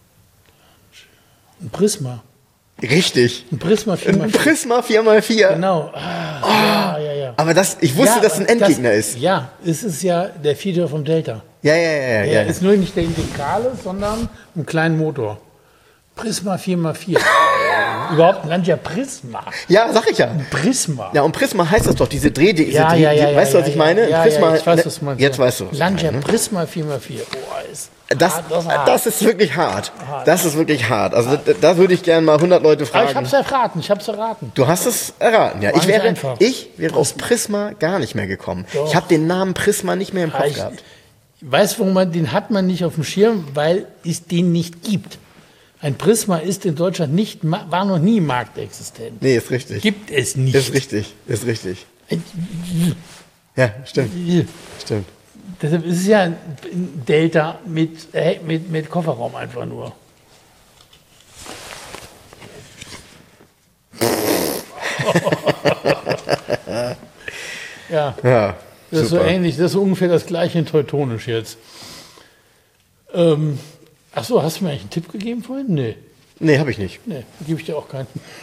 Ein Prisma. Richtig. Ein Prisma Ein 4x4. Prisma 4x4. Genau. Ja. Aber ich wusste, Ja, dass es ein Endgegner ist. Ja, es ist ja der Viertürer vom Delta. Ja. Er ist nur nicht der Integrale, sondern einen kleinen Motor. Prisma 4x4. Überhaupt ein Lancia Prisma. Ja, sag ich ja. Prisma. Ja, und Prisma heißt das doch, diese Ja, weißt du, was ich meine? Ja, Prisma, ich weiß, was du meinst. Jetzt weißt du. was ich Lancia meine, ne? Prisma 4x4. Oh, ist Das, hart, ist hart. das ist wirklich hart. Das ist wirklich hart. Also da würde ich gerne mal 100 Leute Aber ich fragen. hab's erraten. Du hast es erraten, ja. War Ich nicht wäre einfach. aus Prisma gar nicht mehr gekommen. Doch. Ich habe den Namen Prisma nicht mehr im Kopf gehabt. Weißt du, den hat man nicht auf dem Schirm, weil es den nicht gibt. Ein Prisma ist in Deutschland war noch nie marktexistent. Nee, ist richtig. Gibt es nicht. Ist richtig. Ja, stimmt. Stimmt. Deshalb ist es ja ein Delta mit Kofferraum einfach nur. Ja, Ja, das ist so super. ähnlich, das ist so ungefähr das gleiche in Teutonisch jetzt. Ach so, hast du mir eigentlich einen Tipp gegeben vorhin? Nee. Nee, habe ich nicht. Nee, gebe ich dir auch keinen.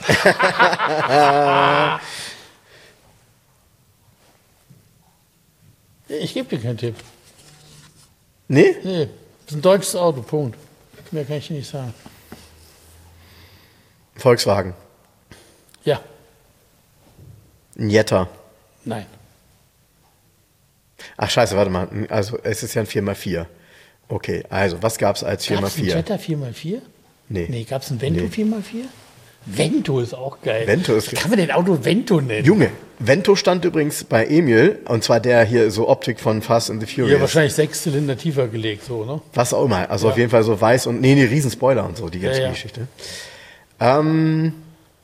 Ich gebe dir keinen Tipp. Nee? Nee, das ist ein deutsches Auto, Punkt. Mehr kann ich dir nicht sagen. Volkswagen. Ja, Ein Jetta. nein. Ach scheiße, warte mal. Also es ist ja ein 4x4. Okay, also was gab's als Gab es einen 4x4? Jetta 4x4? Nee. Nee, gab es einen Vento Nee. 4x4? Vento ist auch geil. Vento ist- Wie kann man den Auto Vento nennen? Junge, Vento stand übrigens bei Emil, und zwar der hier so Optik von Fast and the Furious. Ja, wahrscheinlich 6 Zylinder tiefer gelegt, so, ne? Was auch immer. Also auf jeden Fall so weiß und, nee, Riesen Spoiler und so, die ganze Ja, ja. Geschichte.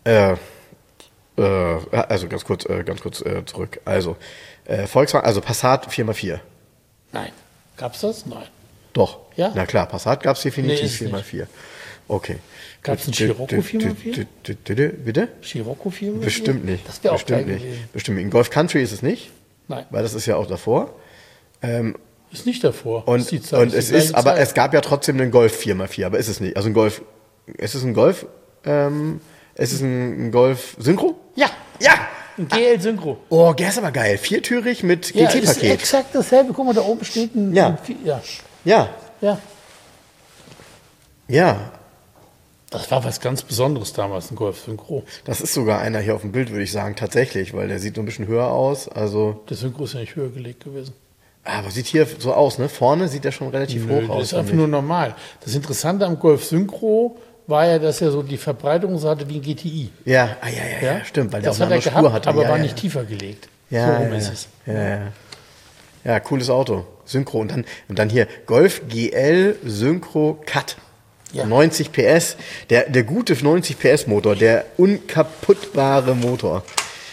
Also ganz kurz zurück. Also Volkswagen, also Passat 4x4. Nein. Gab's das? Nein. Doch. Ja? Na klar, Passat gab es definitiv Nee, ist 4x4. Okay. Gab es einen Scirocco 4x4? Bitte? Scirocco 4x4? Bestimmt nicht. Das wäre auch geil Bestimmt nicht. gewesen. Bestimmt nicht. In Golf Country ist es nicht, Nein. weil das ist ja auch davor. Ist nicht davor. Und es ist, aber es gab ja trotzdem einen Golf 4x4, aber ist es nicht. Also ein Golf, ist es ein Golf, ist es ein Golf Synchro? Ja. Ja! Ein GL Synchro. Oh, der ist aber geil. Viertürig mit Ja, ist GT-Paket. exakt dasselbe. Guck mal, da oben steht ein... Ja. Ja. Ja, Ja. ja. Das war was ganz Besonderes damals, ein Golf Synchro. Das ist sogar einer hier auf dem Bild, würde ich sagen, tatsächlich, weil der sieht nur ein bisschen höher aus. Also, Der Synchro ist ja nicht höher gelegt gewesen. aber sieht hier so aus, ne? Vorne sieht der schon relativ hoch Das aus. ist einfach finde nur normal. Das Interessante am Golf Synchro war ja, dass er so die Verbreitung so hatte wie ein GTI. ich. Ja, ja, stimmt, weil der Das auch hat eine er andere gehabt, Spur hatte. aber ja, war ja. nicht tiefer gelegt. Ja, so rum ja, ist es. Ja, cooles Auto. Synchro. Und dann hier Golf GL Synchro Cut. Ja. 90 PS. Der gute 90 PS Motor. Der unkaputtbare Motor.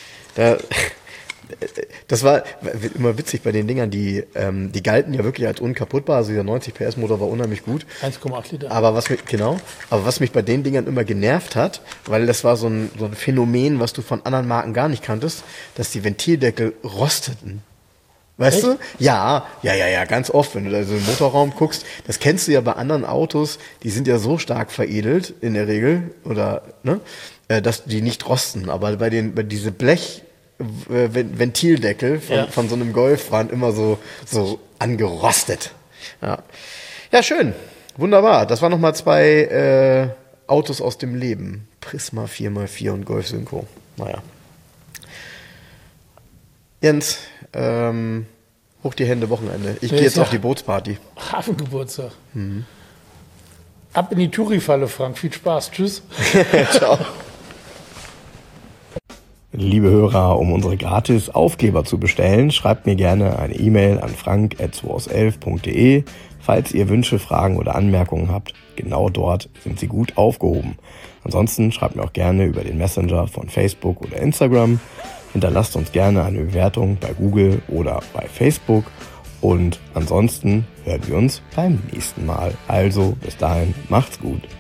Das war immer witzig bei den Dingern, die galten ja wirklich als unkaputtbar. Also dieser 90 PS Motor war unheimlich gut. 1,8 Liter. Aber was mich bei den Dingern immer genervt hat, weil das war so ein Phänomen, was du von anderen Marken gar nicht kanntest, dass die Ventildeckel rosteten. Weißt du? Ja, ganz oft, wenn du da so im Motorraum guckst, das kennst du ja bei anderen Autos, die sind ja so stark veredelt in der Regel, oder, ne, dass die nicht rosten. Aber bei diese Ventildeckel von so einem Golf waren immer so angerostet. Ja. Ja, schön. Wunderbar. Das waren nochmal 2 Autos aus dem Leben. Prisma 4x4 und Golf Synchro. Naja. Jens, hoch die Hände, Wochenende. Ich gehe jetzt auf die Bootsparty. Hafengeburtstag. Ab in die Touri-Falle, Frank. Viel Spaß. Tschüss. Ciao. Liebe Hörer, um unsere gratis Aufkleber zu bestellen, schreibt mir gerne eine E-Mail an frank@2aus11.de. Falls ihr Wünsche, Fragen oder Anmerkungen habt, genau dort sind sie gut aufgehoben. Ansonsten schreibt mir auch gerne über den Messenger von Facebook oder Instagram. Hinterlasst uns gerne eine Bewertung bei Google oder bei Facebook. Und ansonsten hören wir uns beim nächsten Mal. Also bis dahin, macht's gut.